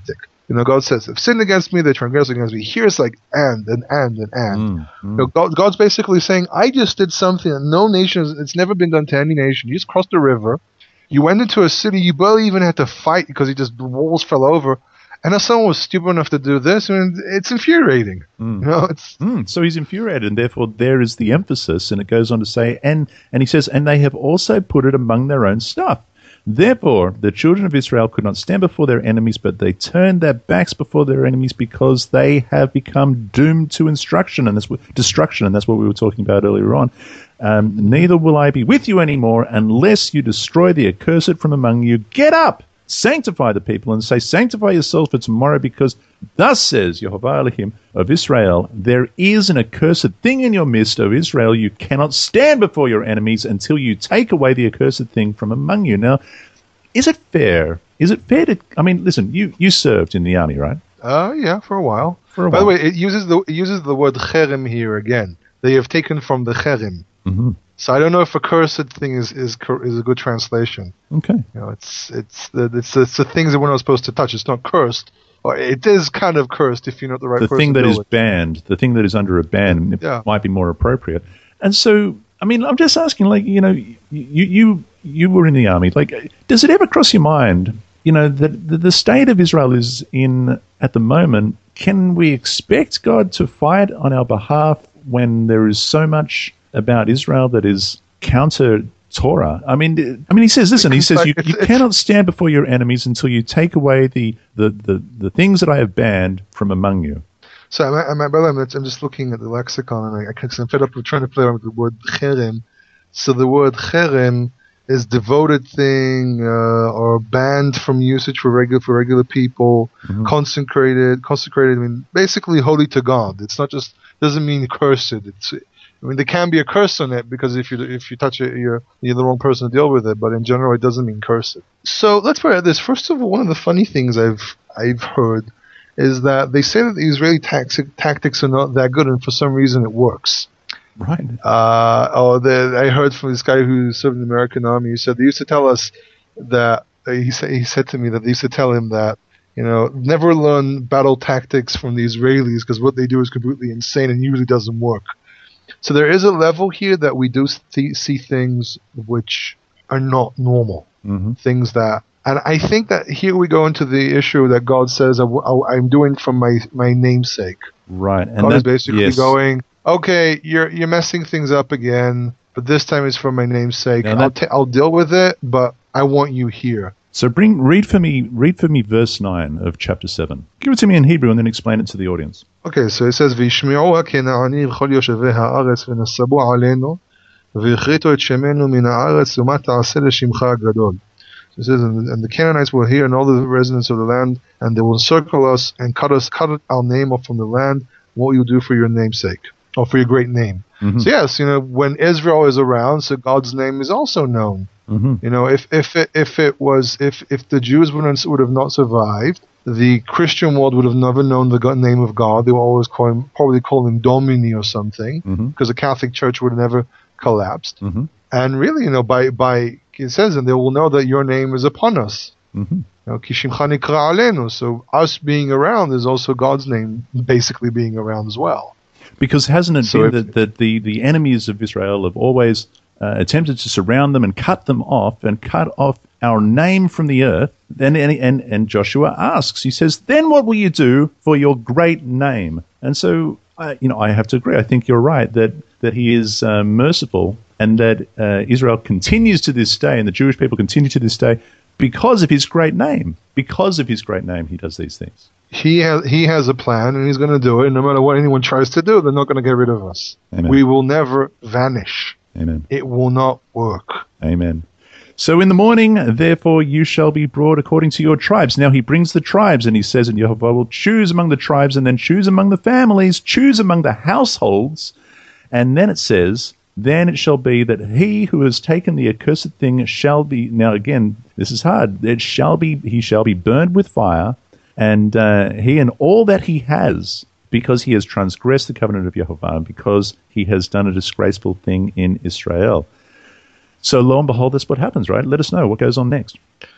You know, God says, "They've sinned against me, they transgressed against me." Here's like and and and and and. Mm, mm. You know, God, God's basically saying, "I just did something that no nation, has, it's never been done to any nation. You just crossed the river, you went into a city, you barely even had to fight because you just the walls fell over." And if someone was stupid enough to do this, I mean, it's infuriating. Mm. You know, it's Mm, so he's infuriated, and therefore there is the emphasis, and it goes on to say, and and he says, and they have also put it among their own stuff. Therefore, the children of Israel could not stand before their enemies, but they turned their backs before their enemies because they have become doomed to instruction, and that's what, destruction, and that's what we were talking about earlier on. Um, Neither will I be with you anymore unless you destroy the accursed from among you. Get up! Sanctify the people and say, sanctify yourselves for tomorrow, because thus says Yehovah Elohim of Israel, there is an accursed thing in your midst, O Israel. You cannot stand before your enemies until you take away the accursed thing from among you. Now, is it fair? Is it fair to, I mean, listen, you, you served in the army, right? uh yeah, for a while. For a By while. the way, it uses the it uses the word cherem here again. They have taken from the cherem. Mm-hmm. So I don't know if accursed thing is is cor- is a good translation. Okay. You know, it's it's the it's, it's the things that we're not supposed to touch. It's not cursed, or it is kind of cursed if you're not the right The person thing to that deal is with. banned, the thing that is under a ban, it Yeah. might be more appropriate. And so, I mean, I'm just asking, like, you know, you you you were in the army. Like, does it ever cross your mind, you know, that the, the state of Israel is in at the moment? Can we expect God to fight on our behalf when there is so much about Israel that is counter Torah? I mean, I mean, he says, listen, he says, you, It's- you it's- cannot stand before your enemies until you take away the, the, the, the things that I have banned from among you. So I'm, I'm, by the way, I'm just looking at the lexicon, and I, I can, I'm fed up with trying to play around with the word cherem. So the word cherem is devoted thing, uh, or banned from usage for regular for regular people, Mhm. consecrated, consecrated. I mean, basically holy to God. It's not just doesn't mean cursed. It's I mean, there can be a curse on it because if you if you touch it, you're you're the wrong person to deal with it. But in general, it doesn't mean curse it. So let's put it this. First of all, one of the funny things I've I've heard is that they say that the Israeli taxi- tactics are not that good, and for some reason it works. Right. Uh, oh, the, I heard from this guy who served in the American Army. He said they used to tell us that uh, he said he said to me that they used to tell him that you know never learn battle tactics from the Israelis because what they do is completely insane and usually doesn't work. So there is a level here that we do th- see things which are not normal, Mm-hmm. things that. And I think that here we go into the issue that God says, I w- I- I'm doing for my, my namesake. Right. And God that, is basically yes. going, okay, you're you're messing things up again, but this time it's for my namesake. Now I'll, that- ta- I'll deal with it, but I want you here. So bring read for me read for me verse nine of chapter seven. Give it to me in Hebrew and then explain it to the audience. Okay, so it says, וישמעו הכנעני וכל יושבי הארץ ונסבו עלינו והכריתו את שמנו מן הארץ ומה תעשה לשמך הגדול. So it says, and the, and the Canaanites will hear, and all the residents of the land, and they will encircle us and cut us, cut our name off from the land. What will you do for your namesake, or for your great name? Mhm. So yes, you know, when Israel is around, so God's name is also known. Mm-hmm. You know, if if it, if it was if if the Jews wouldn't would have not survived, the Christian world would have never known the God, name of God. They would always call him, probably call him Domini or something, Mhm. because the Catholic Church would have never collapsed. Mm-hmm. And really, you know, by by it says, and they will know that your name is upon us. Mm-hmm. You know, "Ki shimcha nikra alenu." So us being around is also God's name basically being around as well. Because hasn't it So been if- that, that the, the enemies of Israel have always uh, attempted to surround them and cut them off and cut off our name from the earth? Then and, and, and Joshua asks, he says, then what will you do for your great name? And so, uh, you know, I have to agree. I think you're right that, that he is uh, merciful and that uh, Israel continues to this day and the Jewish people continue to this day because of his great name. Because of his great name, he does these things. He has he has a plan, and he's going to do it. And no matter what anyone tries to do, they're not going to get rid of us. Amen. We will never vanish. Amen. It will not work. Amen. So in the morning, therefore, you shall be brought according to your tribes. Now he brings the tribes, and he says, and Yehovah will choose among the tribes, and then choose among the families, choose among the households. And then it says, then it shall be that he who has taken the accursed thing shall be, now again, this is hard, it shall be, he shall be burned with fire, and uh, he and all that he has, because he has transgressed the covenant of Yehovah, because he has done a disgraceful thing in Israel. So lo and behold, that's what happens, right? Let us know what goes on next.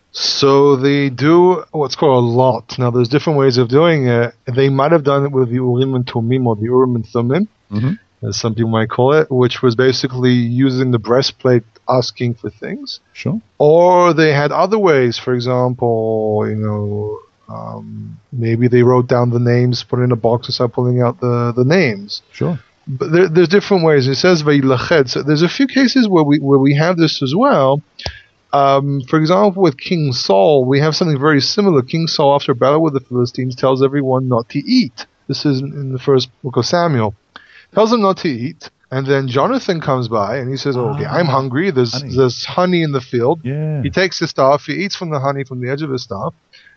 So they do what's called a lot. Now, there's different ways of doing it. They might have done it with the Urim and Tumim, or the Urim and Thummim, mm-hmm. as some people might call it, which was basically using the breastplate, asking for things. Sure. Or they had other ways. For example, you know, um, maybe they wrote down the names, put it in a box, and started pulling out the, the names. Sure. But there, there's different ways. It says Vayilached. So there's a few cases where we where we have this as well. Um, for example, with King Saul, we have something very similar. King Saul, after a battle with the Philistines, tells everyone not to eat. This is in the first book of Samuel. Tells them not to eat, and then Jonathan comes by and he says, oh, "Okay, I'm hungry. There's honey. there's honey in the field." Yeah. He takes his staff, he eats from the honey from the edge of his staff,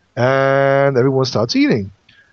and everyone starts eating.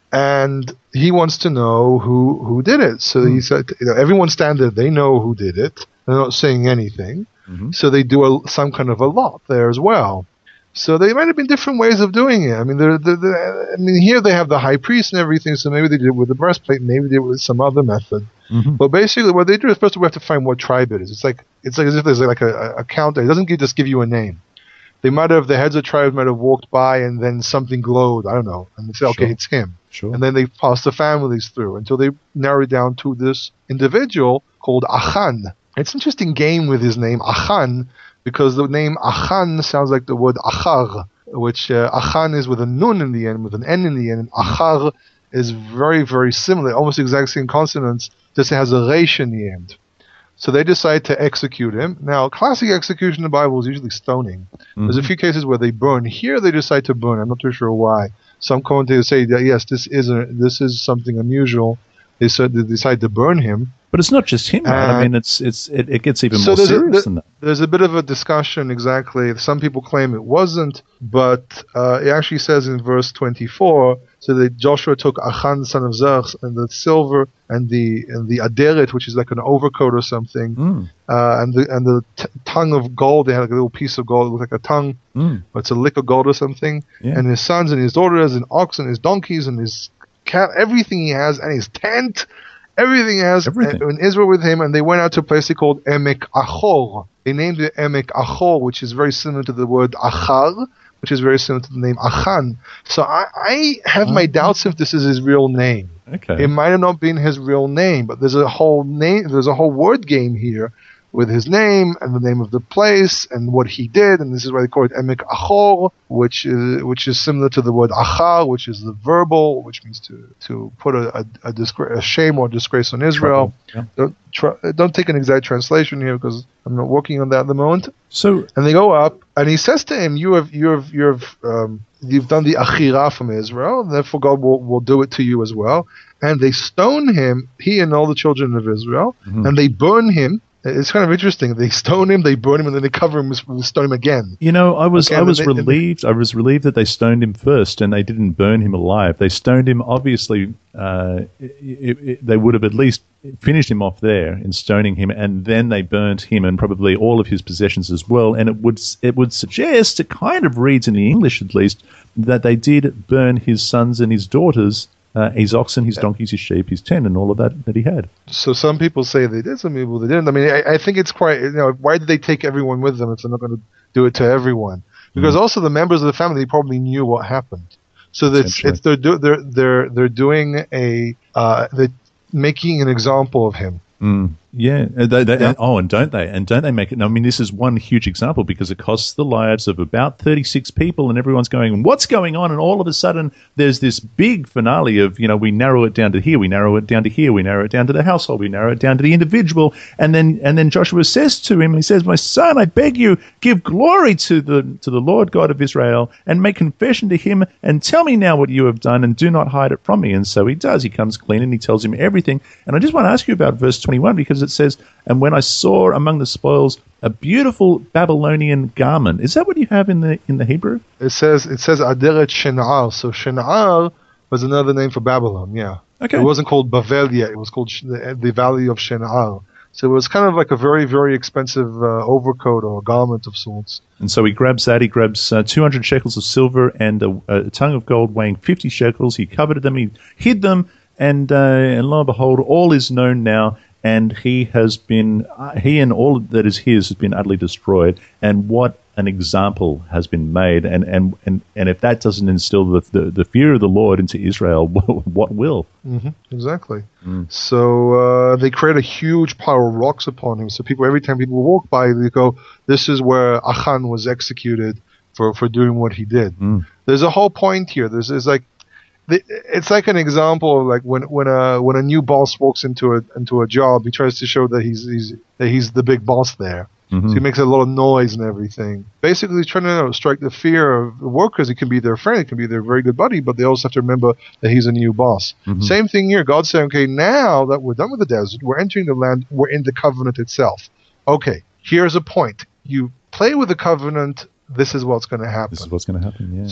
And he wants to know who who did it. So mm. he said, you know, everyone stand there. They know who did it. They're not saying anything. Mm-hmm. So they do a, some kind of a lot there as well. So there might have been different ways of doing it. I mean, they're, they're, they're, I mean, here they have the high priest and everything. So maybe they did it with the breastplate. Maybe they did it with some other method. Mm-hmm. But basically, what they do is first we have to find what tribe it is. It's like it's like as if there's like a, a count. It doesn't give, just give you a name. They might have the heads of tribes might have walked by and then something glowed. I don't know, and they say, okay, sure. it's him. Sure. And then they pass the families through until they narrow it down to this individual called Achan. It's an interesting game with his name, Achan, because the name Achan sounds like the word Achar, which uh, Achan is with a nun in the end, with an N in the end, and Achar is very, very similar, almost exact same consonants, just it has a resh in the end. So they decide to execute him. Now, classic execution in the Bible is usually stoning. Mm-hmm. There's a few cases where they burn. Here they decide to burn. I'm not too sure why. Some commentators say that, yes, this is a, this is something unusual. They said they decide to burn him. But it's not just him, right? Uh, I mean, it's it's it, it gets even so more serious a, than that. There's a bit of a discussion exactly. Some people claim it wasn't, but uh, it actually says in verse twenty-four, so that Joshua took Achan son of Zerch and the silver and the and the aderet, which is like an overcoat or something, mm. uh, and the and the t- tongue of gold. They had like a little piece of gold, it looked like a tongue, mm. but it's a lick of gold or something. Yeah. And his sons and his daughters and oxen, his donkeys and his cat, everything he has, and his tent. Everything has everything. in Israel with him, and they went out to a place they called Emek Achor. They named it Emek Achor, which is very similar to the word Achar, which is very similar to the name Achan. So I, I have oh. my doubts if this is his real name. Okay. It might have not been his real name, but there's a whole name. There's a whole word game here with his name and the name of the place and what he did, and this is why they call it Emek Achor, which is which is similar to the word Achar, which is the verbal, which means to to put a a, a, disgra- a shame or disgrace on Israel. Yeah. Don't try, don't take an exact translation here because I'm not working on that at the moment. So and they go up, and he says to him, "You have you have you have um, you've done the Achira from Israel, and therefore God will will do it to you as well." And they stone him, he and all the children of Israel, mm-hmm. and they burn him. It's kind of interesting. They stone him, they burn him, and then they cover him with stone him again. You know, I was okay, I was they, relieved. I was relieved that they stoned him first, and they didn't burn him alive. They stoned him. Obviously, uh, it, it, they would have at least finished him off there in stoning him, and then they burnt him and probably all of his possessions as well. And it would it would suggest, it kind of reads in the English at least, that they did burn his sons and his daughters. Uh, his oxen, his donkeys, his sheep, his tent, and all of that that he had. So some people say they did, some people they didn't. I mean, I, I think it's quite, you know, why did they take everyone with them if they're not going to do it to everyone? Because mm. also the members of the family probably knew what happened. So that's it's they're do, they're they're they're doing a uh, they're making an example of him. Mm. Yeah, they, they, yeah. And, oh, and don't they? And don't they make it? I mean, this is one huge example because it costs the lives of about thirty-six people, and everyone's going, "What's going on?" And all of a sudden, there's this big finale of, you know, we narrow it down to here, we narrow it down to here, we narrow it down to the household, we narrow it down to the individual, and then and then Joshua says to him, he says, "My son, I beg you, give glory to the to the Lord God of Israel, and make confession to Him, and tell me now what you have done, and do not hide it from me." And so he does. He comes clean, and he tells him everything. And I just want to ask you about verse twenty-one because it says, "And when I saw among the spoils a beautiful Babylonian garment." Is that what you have in the in the Hebrew? It says it says Aderet Shenar. So Shenar was another name for Babylon. Yeah. Okay. It wasn't called Bavel yet. It was called the, the Valley of Shenar. So it was kind of like a very very expensive uh, overcoat or garment of sorts. And so he grabs that. He grabs uh, two hundred shekels of silver and a, a tongue of gold weighing fifty shekels. He coveted them. He hid them. And, uh, and lo and behold, all is known now. And he has been, uh, he and all that is his has been utterly destroyed. And what an example has been made, and, and, and, and if that doesn't instill the, the, the fear of the Lord into Israel, what will? Mm-hmm, exactly. Mm. So uh, they create a huge pile of rocks upon him. So people, every time people walk by, they go, "This is where Achan was executed for, for doing what he did." Mm. There's a whole point here. There's, there's like, it's like an example of like when when a when a new boss walks into a into a job, he tries to show that he's he's that he's the big boss there. Mm-hmm. So he makes a lot of noise and everything. Basically, he's trying to you know, strike the fear of the workers. He can be their friend, he can be their very good buddy, but they also have to remember that he's a new boss. Mm-hmm. Same thing here. God's saying, okay, now that we're done with the desert, we're entering the land, we're in the covenant itself. Okay, here's a point. You play with the covenant, this is what's going to happen. This is what's going to happen, yeah.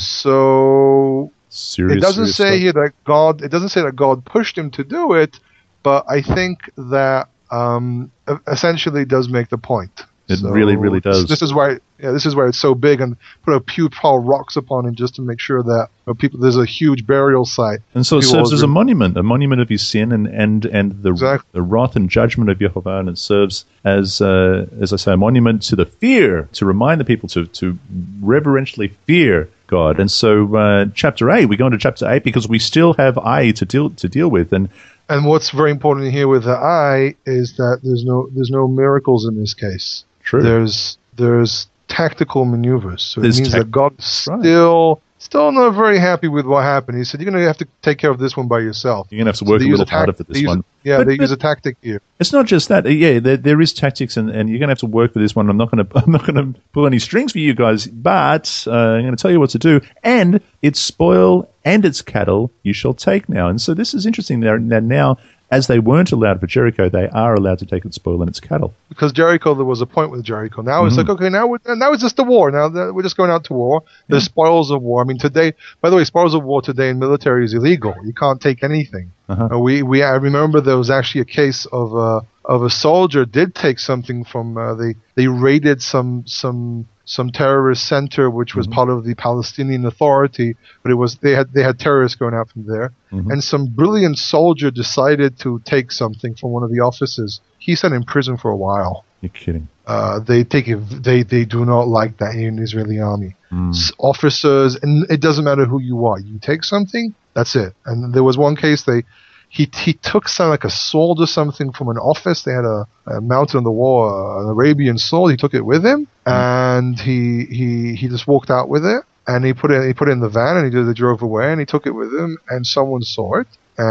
So serious, it doesn't serious say stuff. here that God, it doesn't say that God pushed him to do it, but I think that um, essentially does make the point. It so really, really does. This is why, yeah, this is why it's so big, and put a few tall rocks upon him just to make sure that you know, people. There's a huge burial site, and so it people serves as re- a monument, a monument of his sin, and and and the exactly. the wrath and judgment of Yehovah, and it serves as uh, as I say, a monument to the fear, to remind the people to to reverentially fear God. And so, uh, chapter eight, we go into chapter eight because we still have Ai to deal to deal with, and. And what's very important here with the Ai is that there's no there's no miracles in this case. True. There's there's tactical maneuvers. So there's it means tac- that God's still right. still not very happy with what happened. He said, "You're going to have to take care of this one by yourself." You're going to have to work so a little a harder for this use, one. Yeah, but, they but use a tactic here. It's not just that. Yeah, there, there is tactics, and, and you're going to have to work for this one. I'm not going to I'm not going to pull any strings for you guys, but uh, I'm going to tell you what to do. And its spoil and its cattle you shall take now. And so this is interesting. That now. As they weren't allowed for Jericho, they are allowed to take its spoil and its cattle. Because Jericho, there was a point with Jericho. Now mm-hmm. it's like, okay, now we're, now it's just a war. Now we're just going out to war. There's yeah. spoils of war. I mean, today, by the way, spoils of war today in military is illegal. You can't take anything. Uh-huh. Uh, we we I remember there was actually a case of a of a soldier did take something from uh, they they raided some some. some terrorist center which was mm-hmm. part of the Palestinian Authority, but it was they had they had terrorists going out from there, mm-hmm. and some brilliant soldier decided to take something from one of the officers. He's sent in prison for a while. You're kidding. Uh, they take it. They they do not like that in the Israeli army. Mm. S- officers, and it doesn't matter who you are. You take something, that's it. And there was one case they. He he took some like a sword or something from an office. They had a, a mounted on the wall, uh, an Arabian sword. He took it with him, and he he he just walked out with it. And he put it he put it in the van, and he did, they drove away. And he took it with him, and someone saw it,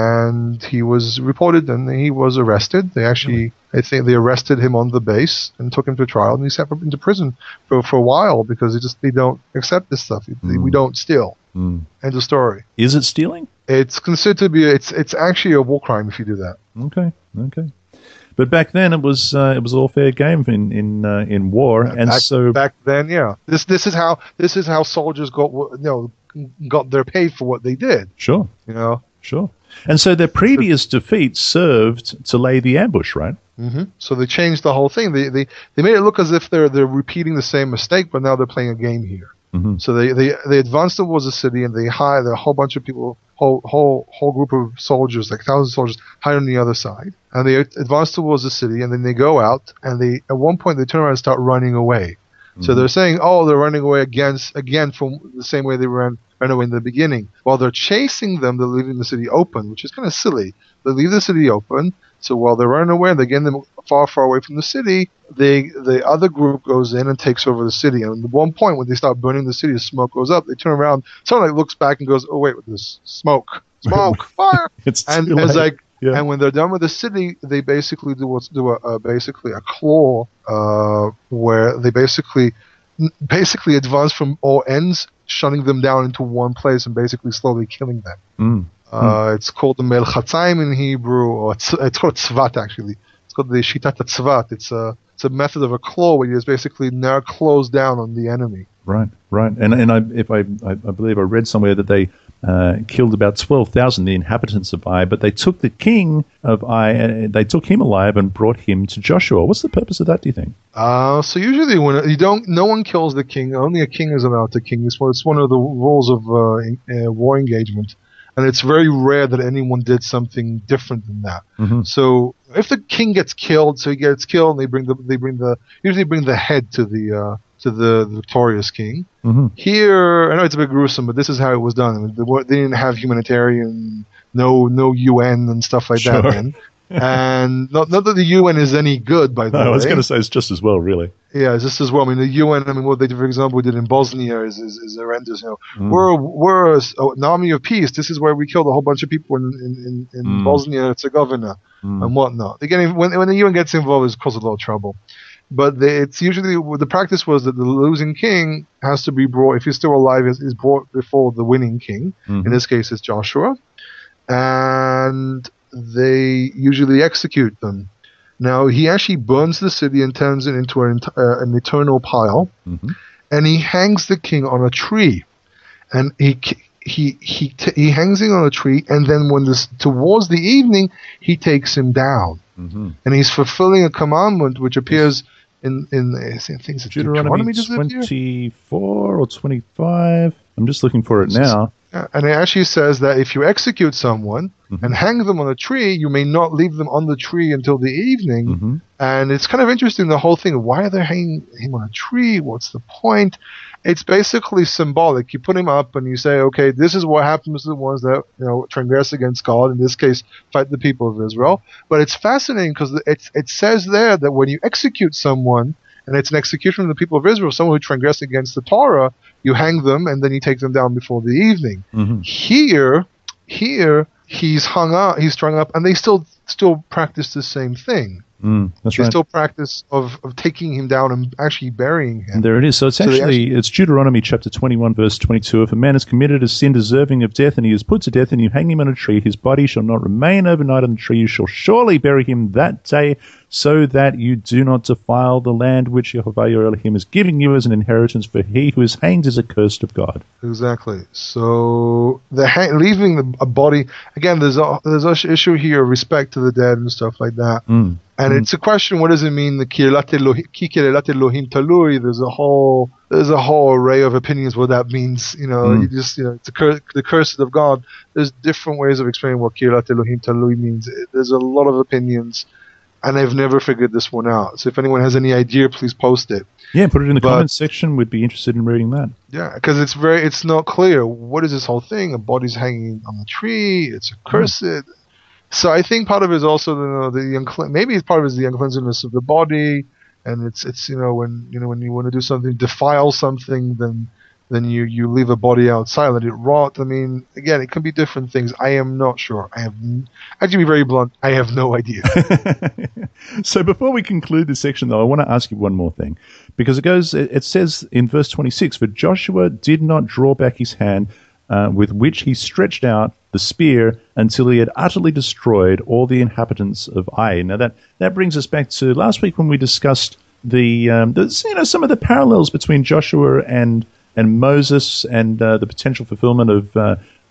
and he was reported, and he was arrested. They actually, I think, they arrested him on the base and took him to trial, and he sat into prison for for a while because they just they don't accept this stuff. Mm. We don't steal. Mm. End of story. Is it stealing? It's considered to be. It's it's actually a war crime if you do that. Okay, okay. But back then it was uh, it was all fair game in in uh, in war, back, and so back then, yeah. This this is how this is how soldiers got you know got their pay for what they did. Sure, you know, sure. And so their previous defeat served to lay the ambush, right? Mm-hmm. So they changed the whole thing. They they they made it look as if they're they're repeating the same mistake, but now they're playing a game here. Mm-hmm. So they, they they advanced towards the city, and they hired a whole bunch of people, whole whole whole group of soldiers, like thousands of soldiers, hired on the other side. And they advance towards the city, and then they go out, and they at one point they turn around and start running away. Mm-hmm. So they're saying, oh, they're running away against again from the same way they ran ran away in the beginning. While they're chasing them, they're leaving the city open, which is kind of silly. They leave the city open. So while they're running away, they're getting them far, far away from the city. They, the other group goes in and takes over the city. And at one point, when they start burning the city, the smoke goes up. They turn around. Someone like looks back and goes, "Oh wait, this smoke, smoke, fire!" it's and too it's late. like, yeah. and when they're done with the city, they basically do what's do a, a basically a claw, uh, where they basically, basically advance from all ends, shutting them down into one place and basically slowly killing them. Mm. Uh, it's called the Mel Chatzayim in Hebrew, or it's, it's called Tzvat actually. It's called the Shitat Tzvat. It's a it's a method of a claw where you just basically now close down on the enemy. Right, right. And and I if I I, I believe I read somewhere that they uh, killed about twelve thousand the inhabitants of Ai, but they took the king of Ai, uh, they took him alive and brought him to Joshua. What's the purpose of that? Do you think? Uh, so usually when you don't, no one kills the king. Only a king is allowed to king. It's one, it's one of the rules of uh, in, uh, war engagement. And it's very rare that anyone did something different than that. Mm-hmm. So if the king gets killed, so he gets killed, and they bring the they bring the usually bring the head to the uh, to the, the victorious king. Mm-hmm. Here, I know it's a bit gruesome, but this is how it was done. I mean, they, they didn't have humanitarian, no no U N and stuff like Sure. that then. And not, not that the U N is any good, by the No, way. I was going to say it's just as well, really. Yeah, it's just as well. I mean, the U N, I mean, what they, for example, did in Bosnia is, is, is horrendous. You know, Mm. we're we're a, an army of peace. This is where we killed a whole bunch of people in in, in, in Mm. Bosnia Herzegovina Mm. and whatnot. Again, when when the U N gets involved, it causes a lot of trouble. But the, it's usually the practice was that the losing king has to be brought, if he's still alive, is, is brought before the winning king. Mhm. In this case, it's Joshua, and they usually execute them. Now, he actually burns the city and turns it into an, uh, an eternal pile, Mhm. and he hangs the king on a tree, and he he he t- he hangs him on a tree, and then when this towards the evening, he takes him down, Mhm. and he's fulfilling a commandment which appears in in I think it's Deuteronomy does it appear? twenty-four or twenty-five. I'm just looking for it It's just- now. Yeah, and it actually says that if you execute someone Mhm. and hang them on a tree, you may not leave them on the tree until the evening. Mhm. And it's kind of interesting, the whole thing. Why are they hanging him on a tree? What's the point? It's basically symbolic. You put him up and you say, okay, this is what happens to the ones that, you know, transgress against God. In this case, fight the people of Israel. But it's fascinating because it, it says there that when you execute someone, and it's an execution of the people of Israel, someone who transgressed against the Torah, you hang them and then you take them down before the evening. Mhm. Here, here he's hung up, he's strung up, and they still still practice the same thing. Mm, that's They right. still practice of, of taking him down and actually burying him. And there it is. So it's So they actually, it's Deuteronomy chapter twenty-one, verse twenty-two. If a man has committed a sin deserving of death and he is put to death and you hang him on a tree, his body shall not remain overnight on the tree. You shall surely bury him that day so that you do not defile the land which Yehovah your Elohim is giving you as an inheritance, for he who is hanged is accursed of God. Exactly. So the hang, leaving the, a body again. There's a there's a issue here of respect to the dead and stuff like that. Mm. And Mm. it's a question: what does it mean? The Kirelat Elohim, Ki Kirelat Elohim Talui. There's a whole there's a whole array of opinions what that means. You know, Mm. you just you know, it's a cur- the curses of God. There's different ways of explaining what Kirelat Elohim Talui means. There's a lot of opinions, and I've never figured this one out. So if anyone has any idea, please post it. Yeah, put it in the But- comments section. We'd be interested in reading that. Yeah, because it's very it's not clear. What is this whole thing? A body's hanging on the tree. It's accursed. So I think part of it is also you know, the unclean. Maybe it's part of it is the uncleanness of the body, and it's it's you know when you know when you want to do something, defile something, then then you you leave a body outside, let it rot. I mean, again, it can be different things. I am not sure. I have n- actually be very blunt. I have no idea. So before we conclude this section, though, I want to ask you one more thing, because it goes. It it says in verse twenty-six, "For Joshua did not draw back his hand, uh, with which he stretched out the spear until he had utterly destroyed all the inhabitants of Ai." Now that that brings us back to last week when we discussed the, um, the you know some of the parallels between Joshua and and Moses and uh, the potential fulfillment of uh,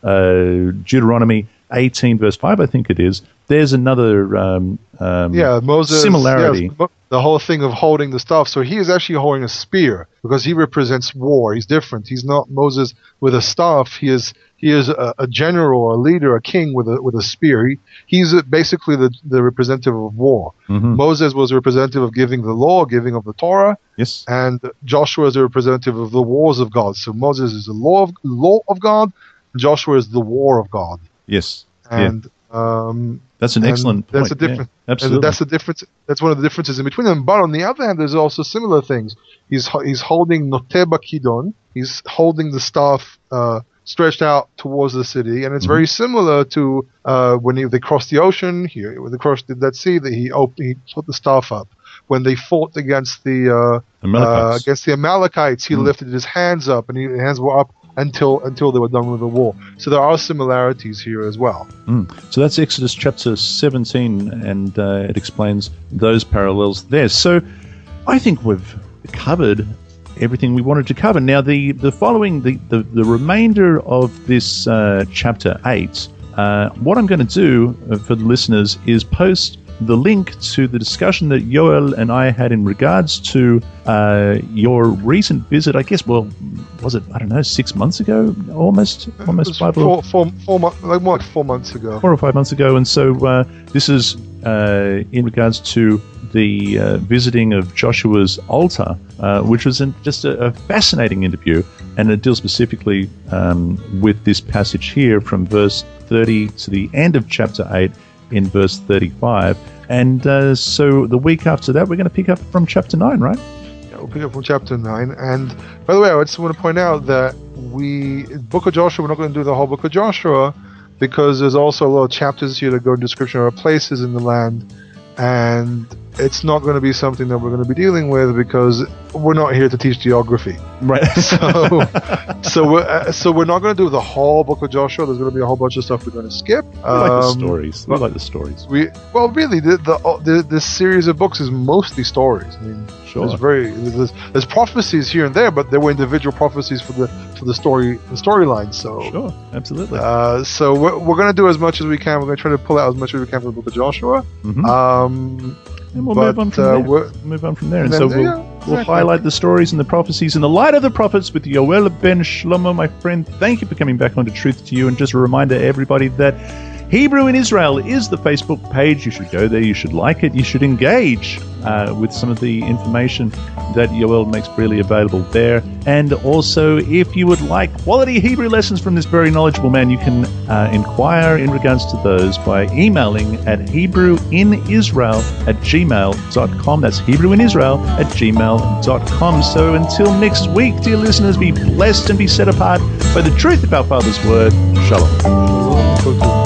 uh, Deuteronomy eighteen verse five, I think it is. There's another um, um, Yeah, Moses. similarity. Yes, Mo- the whole thing of holding the staff. So he is actually holding a spear because he represents war. He's different. He's not Moses with a staff. He is he is a, a general, a leader, a king with a with a spear. He, he's basically the the representative of war. Mhm. Moses was a representative of giving the law, giving of the Torah, Yes. and Joshua is a representative of the wars of God. So Moses is the law of law of God. Joshua is the war of God. Yes. And um, That's an and excellent point. that's a difference. Yeah, absolutely. And that's the difference. That's one of the differences in between them. But on the other hand, there's also similar things. He's he's holding Noteba Kidon. He's holding the staff uh, stretched out towards the city, and it's Mhm. very similar to uh, when he, they crossed the ocean. Here, when they crossed the Dead Sea, that he op- he put the staff up. When they fought against the uh, Amalekites. uh, against the Amalekites, he Mm. lifted his hands up, and he, his hands were up until until they were done with the war. So there are similarities here as well. Mm. So that's Exodus chapter seventeen, and uh, it explains those parallels there. So I think we've covered everything we wanted to cover. Now, the, the following, the, the, the remainder of this uh, chapter eight, uh, what I'm going to do uh, for the listeners is post the link to the discussion that Yoel and I had in regards to uh, your recent visit. I guess, well, was it, I don't know, six months ago? Almost, It almost was five four, four, four, mo- like more like four months ago. four or five months ago, and so uh, this is uh, in regards to the uh, visiting of Joshua's altar, uh, which was an, just a, a fascinating interview, and it deals specifically um, with this passage here from verse thirty to the end of chapter eight in verse thirty-five. And uh, so the week after that, we're going to pick up from chapter nine, right? Yeah, we'll pick up from chapter nine. And by the way, I just want to point out that we, Book of Joshua, we're not going to do the whole Book of Joshua, because there's also a lot of chapters here that go in description of places in the land, and it's not going to be something that we're going to be dealing with because we're not here to teach geography. Right. so, so we're uh, so we're not going to do the whole Book of Joshua. There's going to be a whole bunch of stuff we're going to skip. We like the Um, stories. We like the stories. We well, really, the the, the this series of books is mostly stories. I mean, Sure. there's very there's, there's prophecies here and there, but there were individual prophecies for the for the story the storyline. So, Sure, absolutely. uh, so we're, we're going to do as much as we can. We're going to try to pull out as much as we can from the Book of Joshua. Mhm. Um, and we'll but, move on from uh, there. we're- We'll move on from there. And, and so then, we'll, yeah, we'll exactly. highlight the stories and the prophecies in the light of the prophets with Yoel ben Shlomo, my friend. Thank you for coming back onto Truth to You. And just a reminder to everybody that Hebrew in Israel is the Facebook page. You should go there. You should like it. You should engage uh, with some of the information that Yoel makes freely available there. And also, if you would like quality Hebrew lessons from this very knowledgeable man, you can uh, inquire in regards to those by emailing at hebrewinisrael at gmail dot com. That's hebrewinisrael at gmail dot com. So until next week, dear listeners, be blessed and be set apart by the truth of our Father's word. Shalom. Shalom.